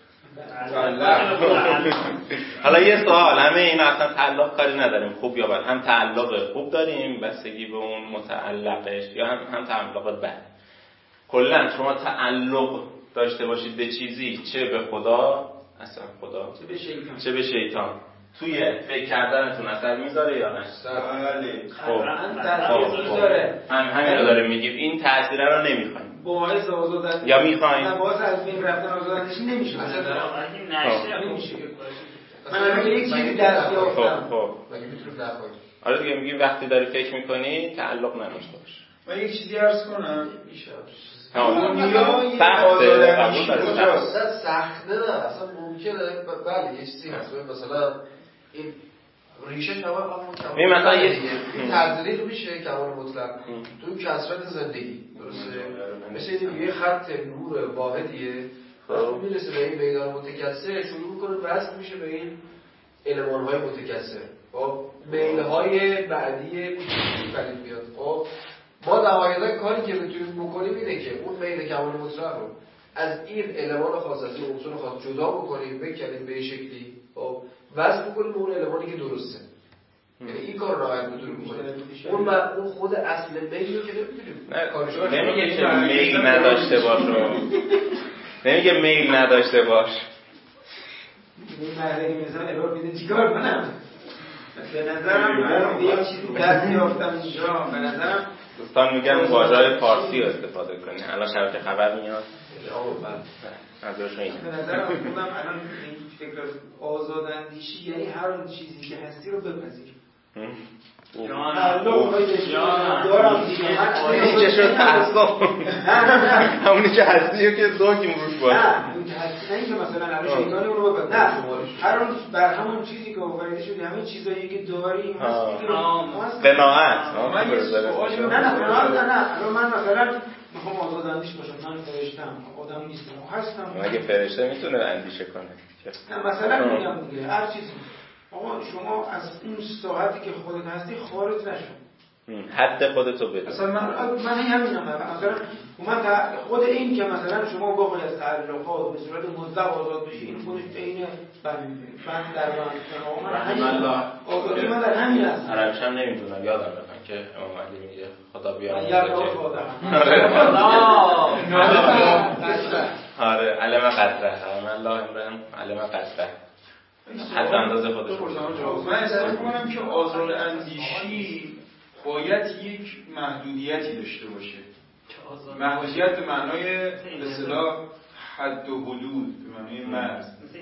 حالا یه سوال، همه این اصلا تعلق کاری نداریم خوب یا بد، هم تعلق خوب داریم بستگی به اون متعلقش یا هم هم تعلق بد. کلا شما تعلق داشته باشید به چیزی، چه به خدا اصلا خدا چه به شیطان چه به شیطان، توی فکر کردنتون اثر میذاره یا نه؟ بله. خب تاثیر میذاره. هم همین رو داریم میگیم، این تاثیر رو نمیخوایم باعث آزادی یا میخوایم؟ نه باعث از بین رفتن آزادیش نمیشه. اصلا نمیشه. من الان یک چیزی دست یافتم. خب مگه میتونیم نخواهیم؟ آره دیگه میگیم وقتی داری فکر میکنی تعلق نداشته باش. من یک چیزی عرض کنم میشه. دنیای آزاداندیشی کجاست؟ سخته نه اصلا ممکنه بله یه چیزی هست مثلا این ریشه کمال این مثلا یه تزریق میشه کمال مطلق تو کثرت زندگی درسته مثل این یه خط نور واحدیه وقتی میرسه به این میدان متکثر شروع میکنه وصل میشه به این المان‌های متکثر خب میل‌های بعدی کوچیکی پدید میاد خب ما نهایتا کاری که میتونیم بکنیم اینه که اون میل کمال مطلق رو از این المان خاص از این عنصر خاص جدا بکنیم بکنیم به شکلی خب وصل بکنیم به اون المانی که درسته. یعنی این کار رو نهایت میتونیم بکنیم. اون اون خود اصل میل رو که نمیتونیم نمیگه که میل نداشته باش نمیگه میل نداشته باش این مرده که مثلا ارور میده چیکار کنم؟ به نظرم یه چیزی دست یافتم اینجا به نظرم دوستان میگن واژه‌های فارسی رو استفاده کنی. الان شبکه خبر میاد به نظرم خودم الان این فکر آزاداندیشی یعنی هر اون چیزی که هستی رو بپذیر. این چه شد تعصب همونی که هستی و که زوکیم روش باشه نه این که هستی نه این که مثلا الان شیطانی اونو بپذیر نه هر اون بر همون چیزی که آفریده شده همین چیزایی که داریم قناعت من یه سوالی نه نه قناعت نه نه الان من مثلا میخوام آزاداندیش باشم من فرشتم آدم نیستم هستم مگه فرشته میتونه اندیشه کنه نه مثلا میگم دیگه هر چیزی آقا شما از اون ساعتی که خودت هستی خارج نشو حد خودتو بده. مثلا من من همینم مثلا من خود این که مثلا شما بخواید از تعلقات به صورت مطلق آزاد بشی این خودش عین بند در بند من همین آزادی من در همین هست. عربیش هم نمیدونم یادم رفتن که امام علی میگه خدا بیامرزه که آره علم قدره علم الله امرن علم قدره حد اندازه خودش من احساس می‌کنم که آزاد اندیشی باید یک محدودیتی داشته باشه. محدودیت به معنای به اصطلاح حد و حدود به معنای مرز.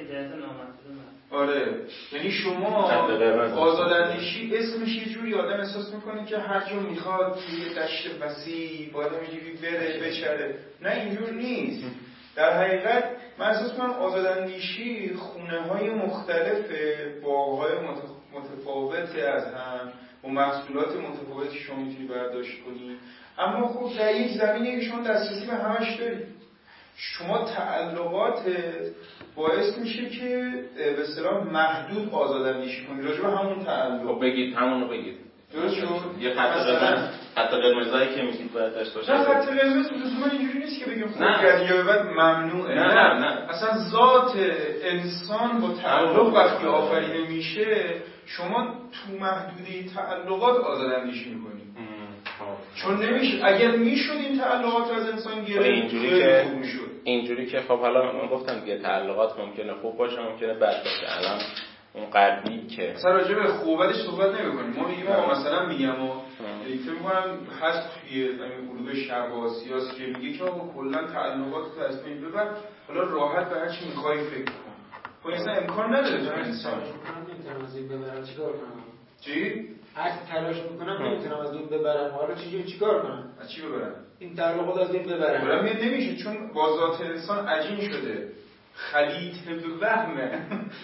آره یعنی شما آزاد اندیشی اسمش یه جوری آدم احساس میکنه که هر جور میخواد یه دشت وسیع با آدم اینجوری بره بچره. نه اینجور نیست. در حقیقت من احساس کنم آزاداندیشی خونه‌های مختلف باغ‌های متفاوتی از هم و محصولات متفاوتی شما میتونی برداشت کنی، اما خب در یک زمینه که شما دسترسی به همش دارید. شما تعلقاتت باعث میشه که به اصطلاح محدود آزاداندیشی کنی راجع به همون تعلق. خب بگید همونو بگید. درست شد؟ یه خط قرمز خط قرمزایی که میگید باید داشته باشه. نه خط قرمز لزوما اینجوری نیست که بگیم خودگردی یا بعد ممنوعه. نه نه نه. اصلا ذات انسان با تعلق وقتی آفریده میشه شما تو محدوده تعلقات آزاداندیشی میکنی. چون نمیشه اگر میشد این تعلقات رو از انسان گرفت اینجوری که اینجوری که خب حالا من گفتم دیگه تعلقات ممکنه خوب باشه ممکنه بد باشه. الان اون غربی که مثلا راجع به خوبش صحبت نمی‌کنیم. ما میگیم آقا مثلا میگم و فکر می‌کنم هست توی علوم شرق آسیا که میگه که آقا کلا تعلقات رو از بین ببر، حالا راحت به هر چی می‌خوای فکر کن. خب اصلا امکان نداره تو انسان نمی‌تونم از این ببرم چیکار کنم؟ چی؟ هر تلاش می‌کنم نمی‌تونم از این ببرم. حالا چجوری چیکار کنم؟ از چی ببرم؟ این تعلقات از این ببرم. برام نمیشه چون با ذات انسان عجین شده. خلیط به وهمه.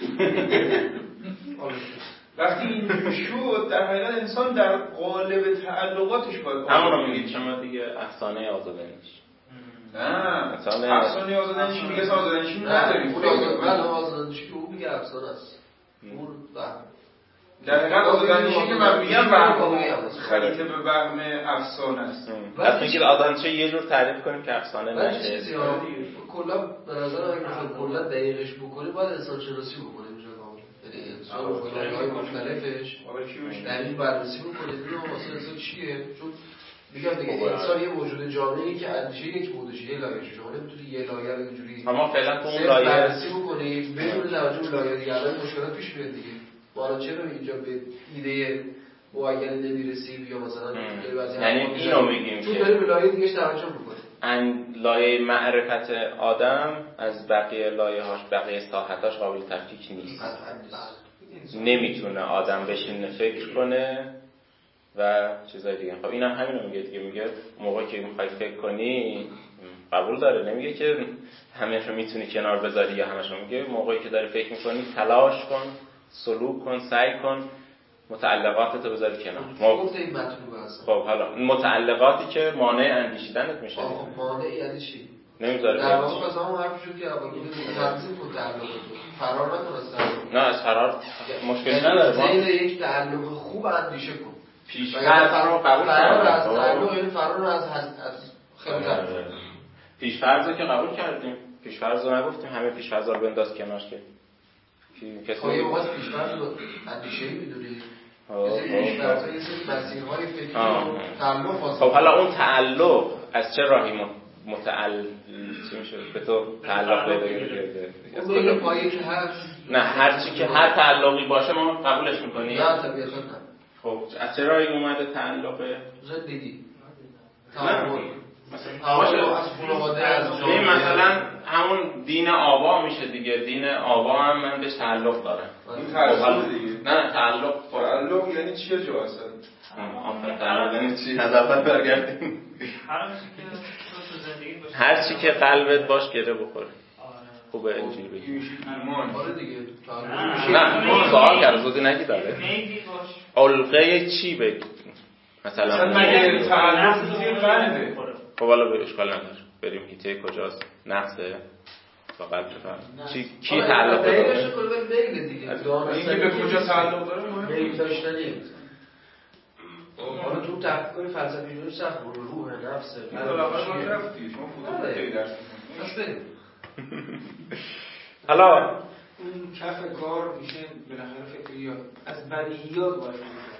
وقتی اینجوری شد در حقیقت انسان در قالب تعلقاتش باید همون رو میگید شما دیگه افسانه آزاداندیشی. نه افسانه آزاداندیشی میگه آزاداندیشی نداریم. اون آزاداندیشی آزاداندیشی که اون میگه افسانه است. اون در حقیقت آزاداندیشی که من میگم وهم خلیط به وهم افسانه است. وقتی میگید آزاداندیشی یه جور تعریف کنیم که افسانه نشه. کلا به نظر من اگه کلا دقیقش بکنیم باید انسان شناسی بکنیم اینجا کامل. یعنی انسان فرآیندهای مختلفش دلیل بررسی بکنیم ببینیم واسه انسان چیه. چون میگم دیگه انسان یه موجود جامعی که اندیشه یک بودشه یه لایه‌شه. شما نمیتونی یه لایه رو اینجوری اما فعلا اون لایه بررسی بکنی بدون توجه به لایه دیگه. الان مشکلات پیش میاد دیگه. بالا چرا اینجا به ایده معینی نمیرسیم یا مثلا یعنی اینو میگیم چون داریم به لایه دیگه توجه میکنیم. ان لایه معرفت آدم از بقیه لایه‌هاش بقیه ساحتاش قابل تفکیک نیست. نمیتونه آدم بشینه فکر کنه و چیزای دیگه. خب اینم هم همینو میگه دیگه. میگه موقعی که میخوای فکر کنی قبول داره، نمیگه که همه‌شو میتونی کنار بذاری یا همه‌شو. میگه موقعی که داری فکر میکنی تلاش کن، سلوک کن، سعی کن متعلقاتت رو بذاری کنار. ما گفته این مطلوبه هست. خب حالا متعلقاتی که مانع اندیشیدنت میشه. خب مانع یعنی چی؟ نمیذاره در واقع مثلا اون حرفی شد که اول بوده تنظیم کن تعلقاتو. فرار نکن از تعلق. نه از فرار مشکلی نداره. ذیل یک تعلق خوب اندیشه کن. پیش فرض رو قبول فرار از تعلق یعنی فرار از از خطر. پیش فرض که قبول کردیم. پیش فرض رو نگفتیم همه پیش فرضا رو بنداز کنار که کسی خب یه وقت پیش فرض رو اندیشه‌ای می‌دونی. یه پیش فرض یه سری مسیرهای فکری و تعلق واسه. خب حالا اون تعلق از چه راهی متعلق چی میشه به تو تعلق پیدا کرده؟ اون پایی که هست. نه هر چی که هر تعلقی باشه ما قبولش می‌کنیم. نه طبیعتاً نه. خب از چه راهی اومده تعلقه؟ زندگی. تعلق مثلا باشه از خانواده از جامعه مثلا همون دین آبا میشه دیگه. دین آبا هم من بهش تعلق دارم. این تعلق دیگه. نه تعلق تعلق یعنی چیه جو اصلا؟ آفرین تعلق یعنی چی؟ از اول برگردیم. هر چی که قلبت باش گره بخوره. خوبه اینجوری بگیم. ایمان. آره دیگه. نه سوال کرد زودی نگی داره. علقه چی بگید؟ مثلا مگه تعلق چیه قلبه؟ خب حالا به اشکال نداره. بریم هیته کجاست؟ نقصه با قلب بفرم. چی کی تعلق داره؟ دقیقش کنه میل دیگه. اینکه به کجا تعلق داره مهمه. میل داشتنیه. حالا تو تفکر فلسفی جوری سخت روح نفس نه بالاخره ما رفتیم شما فوتبال خیلی درس می‌خونید. حالا اون کف کار میشه بالاخره فکریات از بدیهیات باید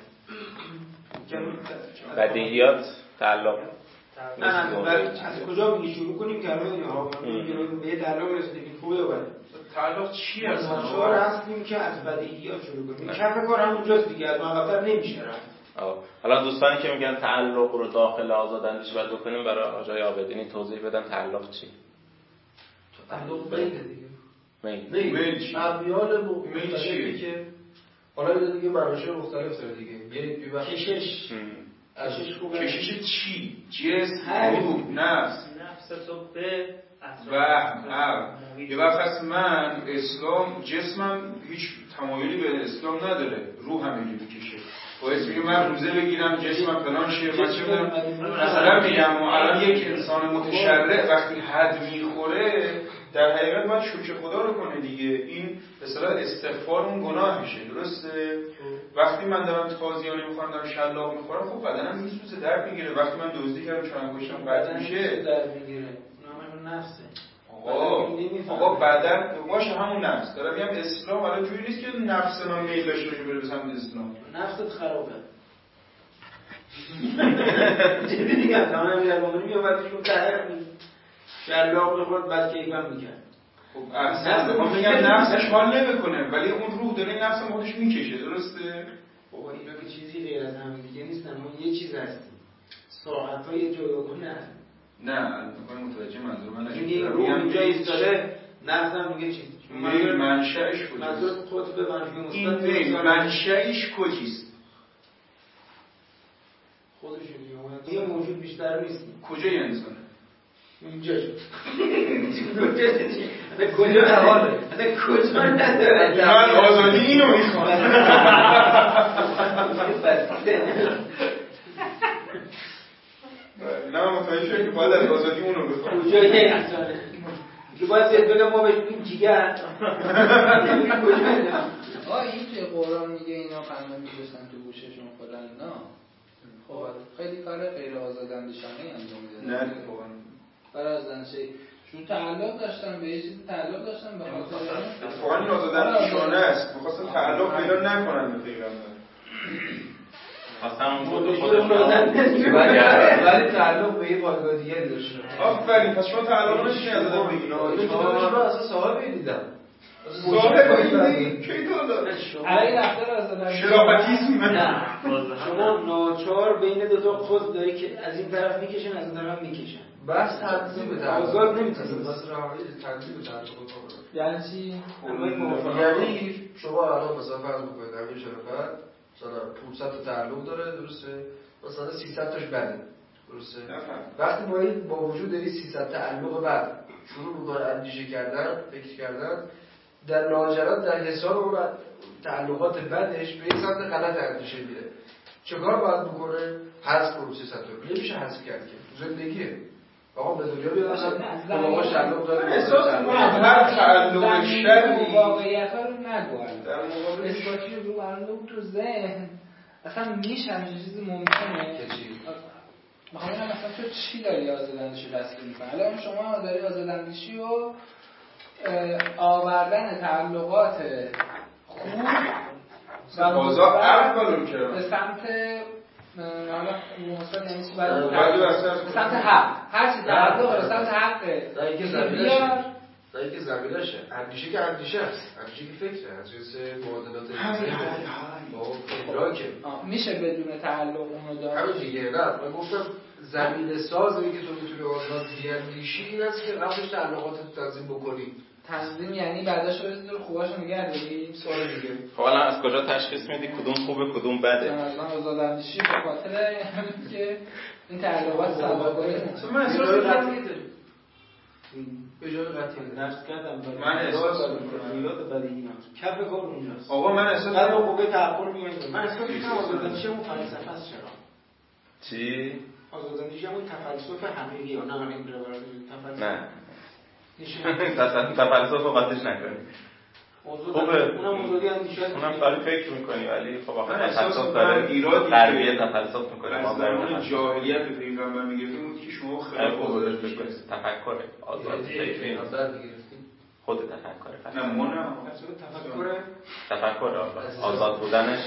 می‌کنه. بدیهیات تعلق نه نه از کجا میگی شروع کنیم که الان ها به یه تعلق رسیدیم خوبه یا بده؟ تعلق چی هست؟ ما هستیم که از بدیهیات شروع کنیم. کف کار همونجاست دیگه از مقابل نمیشه رفت. حالا دوستانی که میگن تعلق رو داخل آزاداندیشی باید بکنیم برای آقای عابدینی توضیح بدن تعلق چی؟ تعلق میل دیگه. میل. میل چی؟ ابیال مختلفی که حالا این دیگه مناشه مختلف داره دیگه. یه بیبر کشش. کشش خوبه. کشش چی؟ جسم، روح، نفس. تو به وهم یه وقت هست من اسلام جسمم هیچ تمایلی به اسلام نداره، روحم اینجوری میکشه، باعث میگه من روزه بگیرم جسمم فلان شه، مثلا میگم الان یک انسان متشرع وقتی حد میخوره در حقیقت باید شکر خدا رو کنه دیگه، این به اصطلاح استغفار اون گناهشه، درسته؟ وقتی من دارم تازیانه میخورم دارم شلاق میخورم خب بدنم میسوزه، درد میگیره، وقتی من دزدی کردم چون گوشتم قطع میشه درد میگیره، اونم نفسه. آقا آقا بدن باشه همون نفس دارم میگم، اسلام الان جوری نیست که نفس من میل داشته باشه بره به سمت اسلام، نفست خرابه. جدی میگم تمام میگم میومدشون طاهر شلاق میخورد بعد کیفم میکرد. خب اصلا ما میگم نفسش حال نمیکنه ولی اون روح داره نفس خودش میکشه، درسته؟ بابا اینا که چیزی غیر از هم دیگه نیستن، ما یه چیز هستیم، ساعت‌های جداگانه هستیم. نه الان متوجه منظور من نشد، میگه روح اینجا ایستاده، نفسم میگه چیز میل منشأش کجاست؟ منظور خود به منفی مثبت این میل منشأش کجاست؟ خودش دیگه یه موجود بیشتر نیست. کجای انسانه؟ اینجاش. نه کجا حواله؟ نه کجا نداره؟ من آزادی اینو میخوام. نه متوجه شدم که باید از آزادی اونو بخوام. کجای انسانه؟ که باید بهت بگم ما بهش بگیم جیگر. آه این که قرآن میگه اینا قنده می‌کشن تو گوششون فلان اینا. خب خیلی کار غیر آزاداندیشانه انجام میدن. نه واقعا. برای آزاداندیشی چون تعلق داشتن به یه چیزی تعلق داشتن به خاطر اتفاقا این آزاداندیشانه است. می‌خواستن تعلق پیدا نکنن به پیغمبر. اصلا اون بود خودمون ولی تعلق به یه پایگاه دیگری داشته. آفرین، پس شما تعلق نمیشه از آدم بگید. من اصلا صاحب دیدم. صاحب دیدی؟ کی تو داره؟ علی رفتار آزاداندیشی شرافتیسم. نه شما ناچار بین دو تا خود داری که از این طرف میکشن از اون طرف میکشن. بس تنظیم تعلق. آزاد نمیتونی. بس راهی تنظیم تعلق کنه. یعنی چی؟ یعنی شما الان مثلا فرض بکنید همین شرافت مثلا پانصد تا تعلق داره، درسته؟ مثلا سیصد تاش بده، درسته؟ وقتی با این با وجود این سیصد تعلق بد شروع می‌کنه اندیشه کردن، فکر کردن، در لاجرات در حساب اون تعلقات بدش به این سمت غلط اندیشه میره. چیکار باید بکنه؟ حذف کنه سیصد تا. نمیشه حذف کرد که زندگیه. آقا به دنیا بیاد بابا شلوغ داره احساس می‌کنم هر تعلق شری واقعیت‌ها رو نگو. در مقابل اثباتی رو برام تو ذهن اصلا میشه همین چیزی ممکنه که چی؟ میخوام ببینم مثلا تو چی داری آزاداندیشی تصویر می‌کنی؟ الان شما داری آزاداندیشی و آوردن تعلقات خوب و بازار عقل کرد به سمت حالا مثلا یعنی چی باید به سمت حق، هر چی تعلق به سمت حقه نه اینکه زمینشه نه اینکه زمینشه اندیشه که اندیشه است، اندیشه که فکره، از جنس معادلات ادراکه. میشه بدون تعلق اونو داشت همین دیگه. نه من گفتم زمین ساز اینه که تو میتونی آزاد بیاندیشی این است که قبلش تعلقاتت تنظیم بکنی. تنظیم یعنی بعداش رو بذاری خوباشو نگه داری. سوال دیگه خب الان از کجا تشخیص میدی کدوم خوبه کدوم بده؟ مثلا آزاداندیشی به خاطر همین که این تعلقات سابقه من احساس قطعی داری به جای قطعی نفس کردم من احساس می‌کنم میلاد بدیهی کف کار اونجاست. آقا من احساس بعد ما قوه تعقل میگیم من احساس می‌کنم آزاداندیشی اون فلسفه است. چرا چی؟ آزاداندیشی اون تفلسف حقیقی و نه همین تفلسف نه تفلسف رو قاطیش نکنی. خوبه اونم آزادی اندیشه اونم داری فکر میکنی ولی خب آخه من احساس تفلسف می‌کنم داره ایرادی غربیه تفلسف میکنه از زمان جاهلیت به پیغمبر میگه بود که شما خلاف آزادی تفکر آزاد فکری خود تفکر نه ما نه تفکر تفکر آزاد بودنش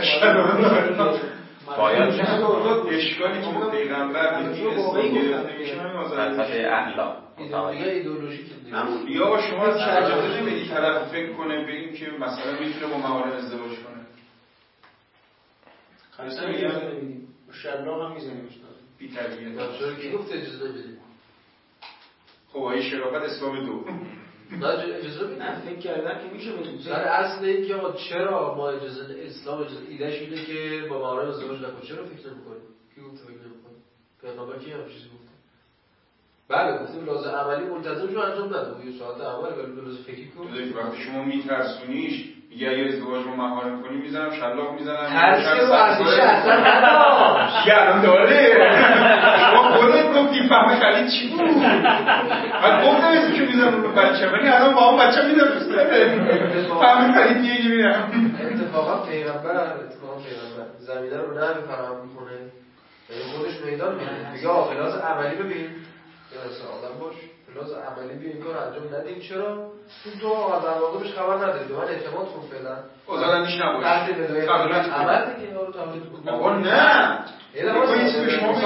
باید اشکالی که به پیغمبر میگه اسلام گرفته میشه همین آزادی فلسفه اخلاق ایدئولوژیک یا با شما اجازه نمیدی طرف فکر کنه به این که مثلا میتونه با محارم ازدواج کنه. خلاصا نمیدیم با شلاق هم میزنیم استاد بی تربیت. چرا کی گفت اجازه بدیم؟ خب آیه شرافت اسلام دو نه اجازه بدیم. نه فکر کردن که میشه بدیم. سر اصل این که آقا چرا ما اجازه اسلام اجازه ایدهش اینه که با محارم ازدواج نکنه، چرا فکر نمی‌کنی؟ کی گفت فکر نمی‌کنی؟ پیغمبر کی هم چیزی گفت؟ بله گفتیم لحاظ عملی ملتزمش رو انجام نده و یه ساعت عمل ولی به لحاظ فکری کن. وقتی شما میترسونیش میگه اگه ازدواج رو مهار کنی میزنم شلاق میزنم ترسی و ارزش اصلا نداشت. یه الان داره شما خودت گفتی فهم خرید چی بود؟ من گفتم اسم که میزنم رو بچه ولی الان با اون بچه میزنم دوست داره فهم خرید دیگه میرم. اتفاقا پیغمبر اتفاقا پیغمبر زمینه رو نه فراهم میکنه یعنی خودش میدان میده میگه آقا فلاز عملی ببین یا اصلا آدم باش فلاز عملی بیا این کار انجام ندیم چرا؟ چون تو در واقع بهش خبر نداری به من اعتماد کن فعلا آزادانیش نباشه تحت بدایت عمل دیگه اینا رو تمرین کن آقا نه یه دفعه به شما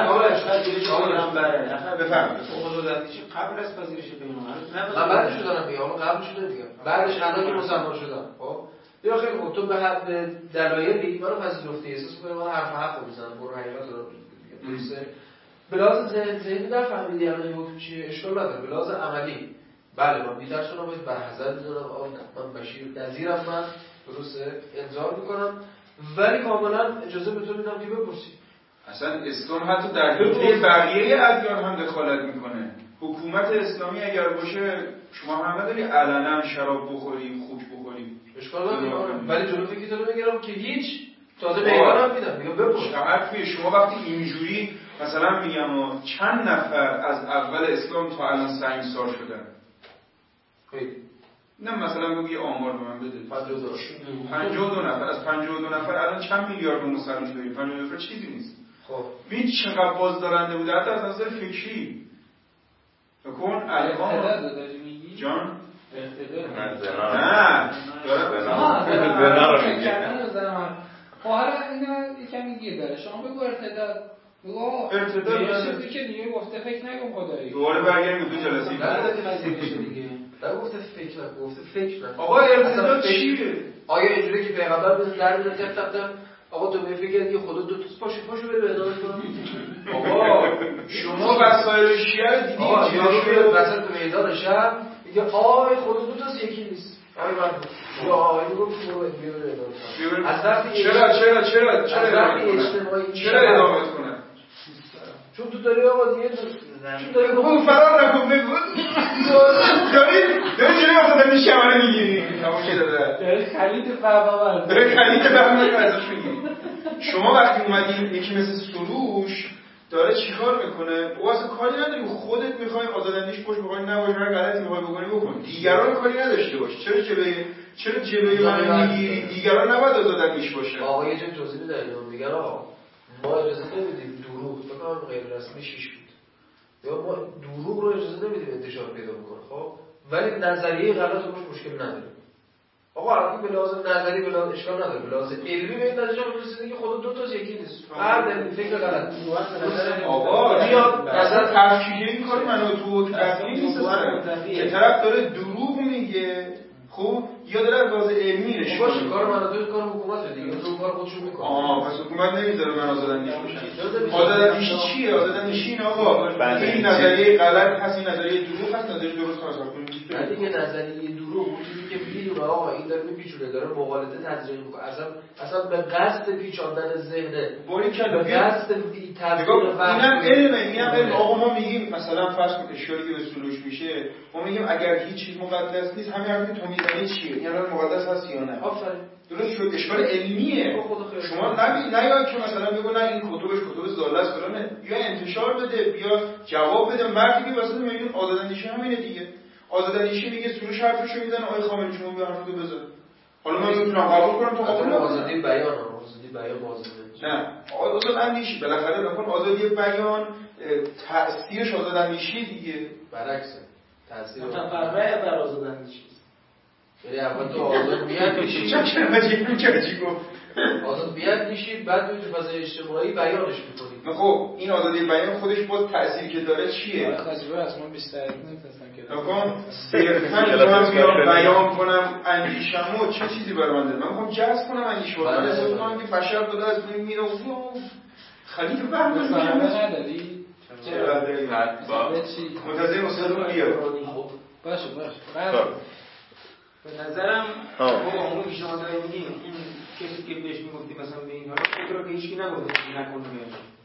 بفهم آزادانیش قبل از پذیرش پیغمبر من بعدش رو دارم میگم حالا قبلش رو نمیگم بعدش الان که مسلمان شدم خب یا خیلی خوب تو به حد دلایلی منو پذیرفتی احساس می‌کنی من حرف حق میزنم برو حقیقت رو میگم درسته بلاز ذهن ذهنی نفهمیدی الان این حکم چیه اشکال نداره بلاز عملی بله من بی‌ترسونم باید برحذر می‌ذارم آ من بشیر نذیرم من درسته انذار می‌کنم ولی کاملا اجازه بهتون میدم که بپرسی اصلا اسلام حتی در حوزه بقیه ادیان هم دخالت میکنه حکومت اسلامی اگر باشه شما هم نداری علنا شراب بخوری خوک بخوری اشکال نداره ولی جلو فکرتون رو میگیرم که هیچ تازه میدانم میدم میگم بپرس حرفی شما وقتی اینجوری مثلا میگم چند نفر از اول اسلام تا الان سنگسار شدن خیلی نه مثلا بگو یه آمار به من بده پنجاه و دو پنجاه و دو نفر از پنجاه و دو نفر الان چند میلیارد مسلمان داریم پنجاه و دو نفر چیزی نیست خب ببین چقدر بازدارنده بوده حتی از نظر فکری بکن الان جان اقتدار نه دارم زنا رو میگه خب حالا اینا یکمی گیر داره شما بگو ارتداد بگو ارتداد که دیگه گفته فکر نکن خدایی دوباره برگردیم دو جلسه دیگه نگفته فکر نکن گفته فکر نکن آقا ارتداد چیه آیا اینجوری که پیغمبر میاد در میاد تپ تپ تپ آقا تو میفکر دیگه خدا دو تا پاشو پاشو بره ادامه کن آقا شما وسایل شیعه دیدید آقا یارو میاد وسط میدان شب میگه آی خدا دو تاست یکی نیست آی من یا آی میگم تو برو ادامه از وقتی چرا چرا چرا چرا اجتماعی چرا ادامه کنه چون تو داری آقا دیگه چون داری بگو فرار نکن بگو داری داری چرا مثلا این شماره میگیری تماشا داره داری خلید فهمه داری خلید فهمه ازش میگیری شما وقتی اومدی یکی مثل سروش داره چیکار میکنه او اصلا کاری نداری خودت میخوای آزاداندیش باش بخوای نباش هر غلطی میخوای بکنی بکن دیگران کاری نداشته باش چرا جلوی چرا جلوی من میگیری دیگران نباید آزاداندیش باشه آقا یه جای توضیح میدن میگن آقا ما اجازه نمیدیم دروغ بکنم غیر رسمی شیش بود یا ما دروغ رو اجازه نمیدیم انتشار پیدا بکنه خب ولی نظریه غلط روش مشکل نداره آقا الان به لحاظ نظری به لحاظ اشکال نداره به لحاظ علمی به این نتیجه رسیدن که خدا دو تا یکی نیست هر دلیل فکر غلط آقا میاد نظر تفکیک این کار منو تو تفکیک نیست که طرف داره دروغ میگه خب یا داره از لحاظ علمی نشه باشه کار من تو کار حکومت دیگه تو کار خودشون میکنه آها پس حکومت نمیذاره من آزاداندیش باشم آزاداندیشی چیه آزاداندیشی این آقا این نظریه غلط هست این نظریه دروغ هست نظریه درست هست نه دیگه نظریه دروغ چیزی که میدونه آقا این داره میپیچونه داره مغالطه تجربه میکنه اصلا اصلا به قصد پیچاندن ذهن باری که به قصد تبدیل فهم اینم علمه اینم علم آقا ما میگیم مثلا فرض کن اشکالی که به سروش میشه ما میگیم اگر هیچ چیز مقدس نیست همین حرفی تو میزنی چیه یعنی مقدس هست یا نه آفرین درست شد اشکال علمیه شما نبی نیاد که مثلا بگو نه این کتبش کتب ضاله است فلانه یا انتشار بده بیا جواب بده مردی که واسه میگن آزاداندیشی همینه دیگه آزاداندیشی میگه سروش حرفشو میزنه آقای خامنه‌ای شما بیا حرفتو بزن حالا من میتونم قبول کنم تو قبول نکنی آزادی بیان آزادی بیان آزادی نه آزاداندیشی بالاخره نکن آزادی بیان تأثیرش آزاداندیشی دیگه برعکسه تأثیر متفرع بر آزاداندیشی یعنی اول تو آزاد بیان میشی چه کلمه چه گفت آزاد بیان میشی بعد تو فضای اجتماعی بیانش میکنی نه خب این آزادی بیان خودش باز تأثیری که داره چیه تجربه از من بیست دقیقه نمی‌تونستم که نکن صرفاً من بیام بیان کنم اندیشمو چه چیزی برای من داره من میخوام جذب کنم اندیشه‌مو من احساس کنم که بشر داره از من میره خلیفه فهم نداری چرا داری منتظر استاد رو بیاد باشه باشه به نظرم با اون که شما دارید میگین اون کسی که بهش میگفتی مثلا به این حالا فکر رو که هیچکی نگفته نکنه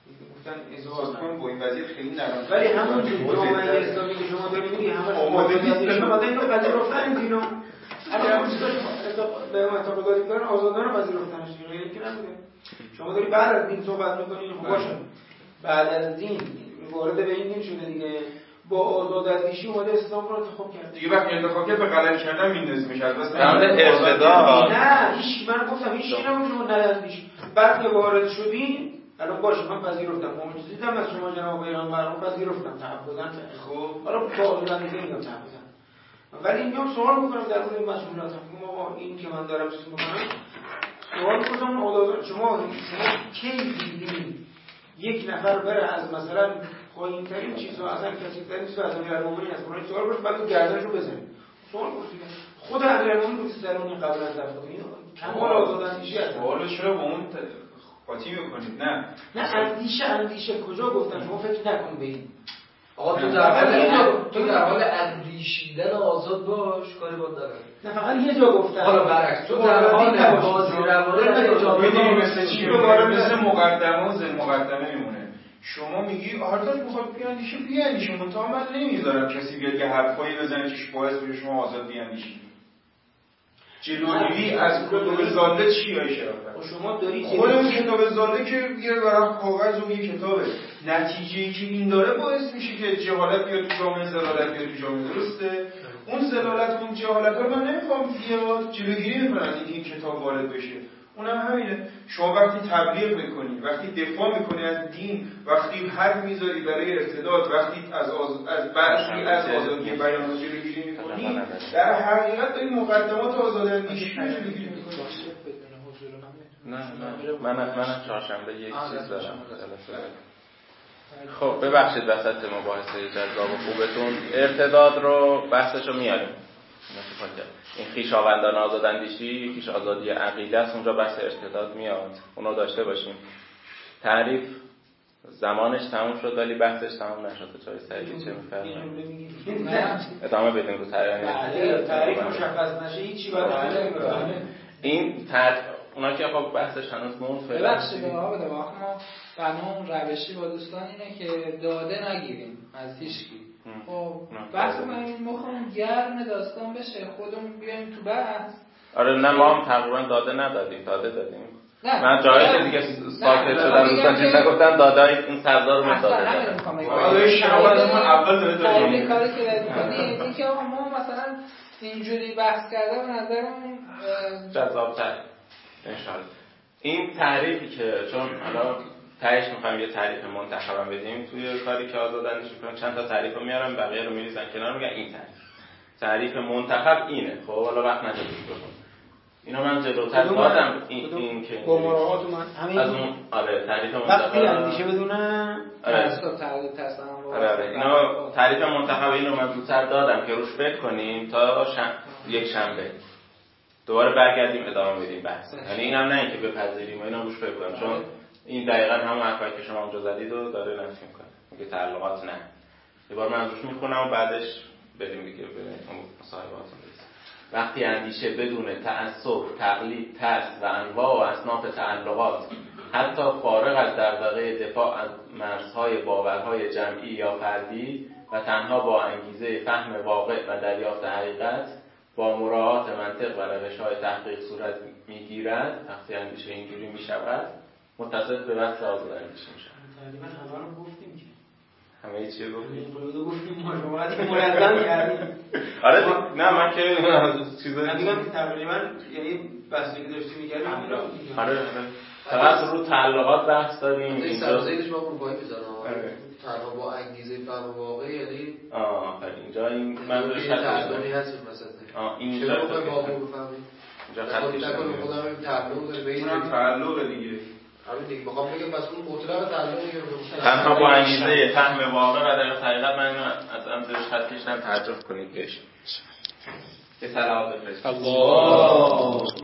گفتن ازدواج کن با این وضعیت خیلی نرم. ولی همون جامعه اسلامی که شما دارید میگی همش آزادی شما بعد اینو پذیرفتن اینو اگر اون چیزا به اعتقادی میکنن آزادانه پذیرفتنش غیر که نمیگه. شما داری بعد از دین صحبت میکنین خب باشه بعد از دین وارد به این دین شده دیگه با آزاداندیشی اومده اسلام رو انتخاب کرد دیگه وقتی انتخاب کرد به غلط کردن میندازه میشه واسه ارتداد نه هیچ من گفتم هیچ چیزی نبود شما نداندیش بعد که وارد شدین الان باشه من پذیرفتم موجود دیدم از شما جناب پیامبر من پذیرفتم تعبداً خب حالا با آزاداندیشی میگم تعبداً ولی میام سوال میکنم در مورد مسئولیتم میگم آقا این که من دارم چیز میکنم سوال میکنم آزاد شما شما کی دیدین یک نفر بره از مثلا پایین ترین چیزها اصلا کسی ترین چیزها از امیرالمومنین از قرآن سوال کنه بعد گردنشو بزنه سوال پرسیدن خود امیرالمومنین بود درونی قبل از رفت این کمال آزاداندیشی است سوالو چرا با اون قاطی میکنید نه نه اندیشه اندیشه کجا گفتن شما فکر نکن به این آقا تو در حال تو در حال اندیشیدن آزاد باش کاری با نداره نه فقط یه جا گفتن حالا برعکس تو در حال بازی روانه جامعه میدونی مثل چی مثل مقدمه و زل مقدمه میمونه شما میگی آرداش میخواد بیاندیشه بیاندیشه منتها من نمیذارم کسی بیاد یه حرفایی بزنه که باعث بشه شما آزاد بیاندیشید جلوگیری از کتاب زاده چی های شرافت؟ شما دارید خودمون کتاب زاده که یه ورق کاغذ و یه کتابه نتیجه‌ای که این داره باعث میشه که جهالت بیاد تو جامعه زلالت بیاد تو جامعه درسته اون زلالت و اون جهالت رو من نمیخوام بیاد جلوگیری میکنم از اینکه این کتاب وارد بشه اونم همینه شما وقتی تبلیغ میکنی وقتی دفاع میکنی از دین وقتی حرف میذاری برای ارتداد وقتی از آز... از بحثی از آزادی بیان رو جلوگیری میکنی در حقیقت داری مقدمات آزاداندیشی رو جلوگیری میکنی نه نه من من چهارشنبه یک چیز دارم خب ببخشید وسط مباحثه جذاب و خوبتون ارتداد رو بحثشو میاریم این خویشاوندان آزاداندیشی یکیش آزادی عقیده است اونجا بحث ارتداد میاد اونو داشته باشیم تعریف زمانش تموم شد ولی بحثش تموم نشد چای سعیدی چه می‌فرمایید ادامه بدیم رو تعریف تعریف مشخص نشه هیچی باید این تعریف اونا که خب بحثش هنوز مون فعلا ببخشید آقا بده ما قانون روشی با دوستان اینه که داده نگیریم از هیچکی خب بحث من مخمون گرم داستان بشه خودمون بیایم تو بحث آره نه ما هم تقریبا داده ندادیم داده دادیم من جایی که دیگه ساکت شدم دوستان چیز نگفتن دادای این سردار رو داده آره شرابت ما اول داده دادیم این کاری که دارید می‌کنید این که ما مثلا اینجوری بحث کرده به نظرمون جذاب‌تر انشالله این تعریفی که چون حالا تهش می‌خوایم یه تعریف منتخبم بدیم توی کاری که آزاداندیشی می‌کنم چند تا تعریفو میارم بقیه رو میریزن کنار میگن این تعریف تعریف منتخب اینه خب حالا وقت ندارید بخون اینا من جلوتر دادم این این که با مراعات من همین از اون آره تعریف منتخب وقتی اندیشه بدونم آره تعریف تصمیم آره آره اینا تعریف منتخب اینو من زودتر دادم که روش فکر کنیم تا شن... یک شنبه دوباره برگردیم ادامه بدیم بحث یعنی اینم نه اینکه بپذیریم و اینا روش فکر کنیم چون این دقیقاً همون حرفایی که شما اونجا زدید رو داره نفی می‌کنه میگه تعلقات نه یه بار من روش میخونم و بعدش بریم دیگه به مصاحبهاتون برسیم وقتی اندیشه بدون تعصب تقلید ترس و انواع و اصناف تعلقات حتی فارغ از دغدغه دفاع از مرزهای باورهای جمعی یا فردی و تنها با انگیزه فهم واقع و دریافت حقیقت با مراعات منطق و روش‌های تحقیق صورت می‌گیرد وقتی اندیشه اینجوری می‌شود متصل به بحث آزاداندیشی میشه تقریبا همه رو گفتیم که همه چی رو گفتیم رو گفتیم ما شما وقتی منظم کردیم آره نه من که چیزا دیدم که تقریبا یعنی بحثی که داشتیم می‌کردیم آره فقط رو تعلقات بحث داریم این سرزیدش ما رو پای می‌ذارم تنها با انگیزه فهم واقعی یعنی آه اینجا این من روش خط تعلقی هست مثلا آه این چرا بخوای واقعا بفهمی اینجا خط میشه خودم این تعلق داره بین اونم تعلق دیگه همین دیگه میخوام بگم پس اون مطلق تعلقی که تنها با انگیزه فهم واقع و در حقیقت من اینو از امروز خط کشیدم تعجب کنید بهش یه سلام بفرستید الله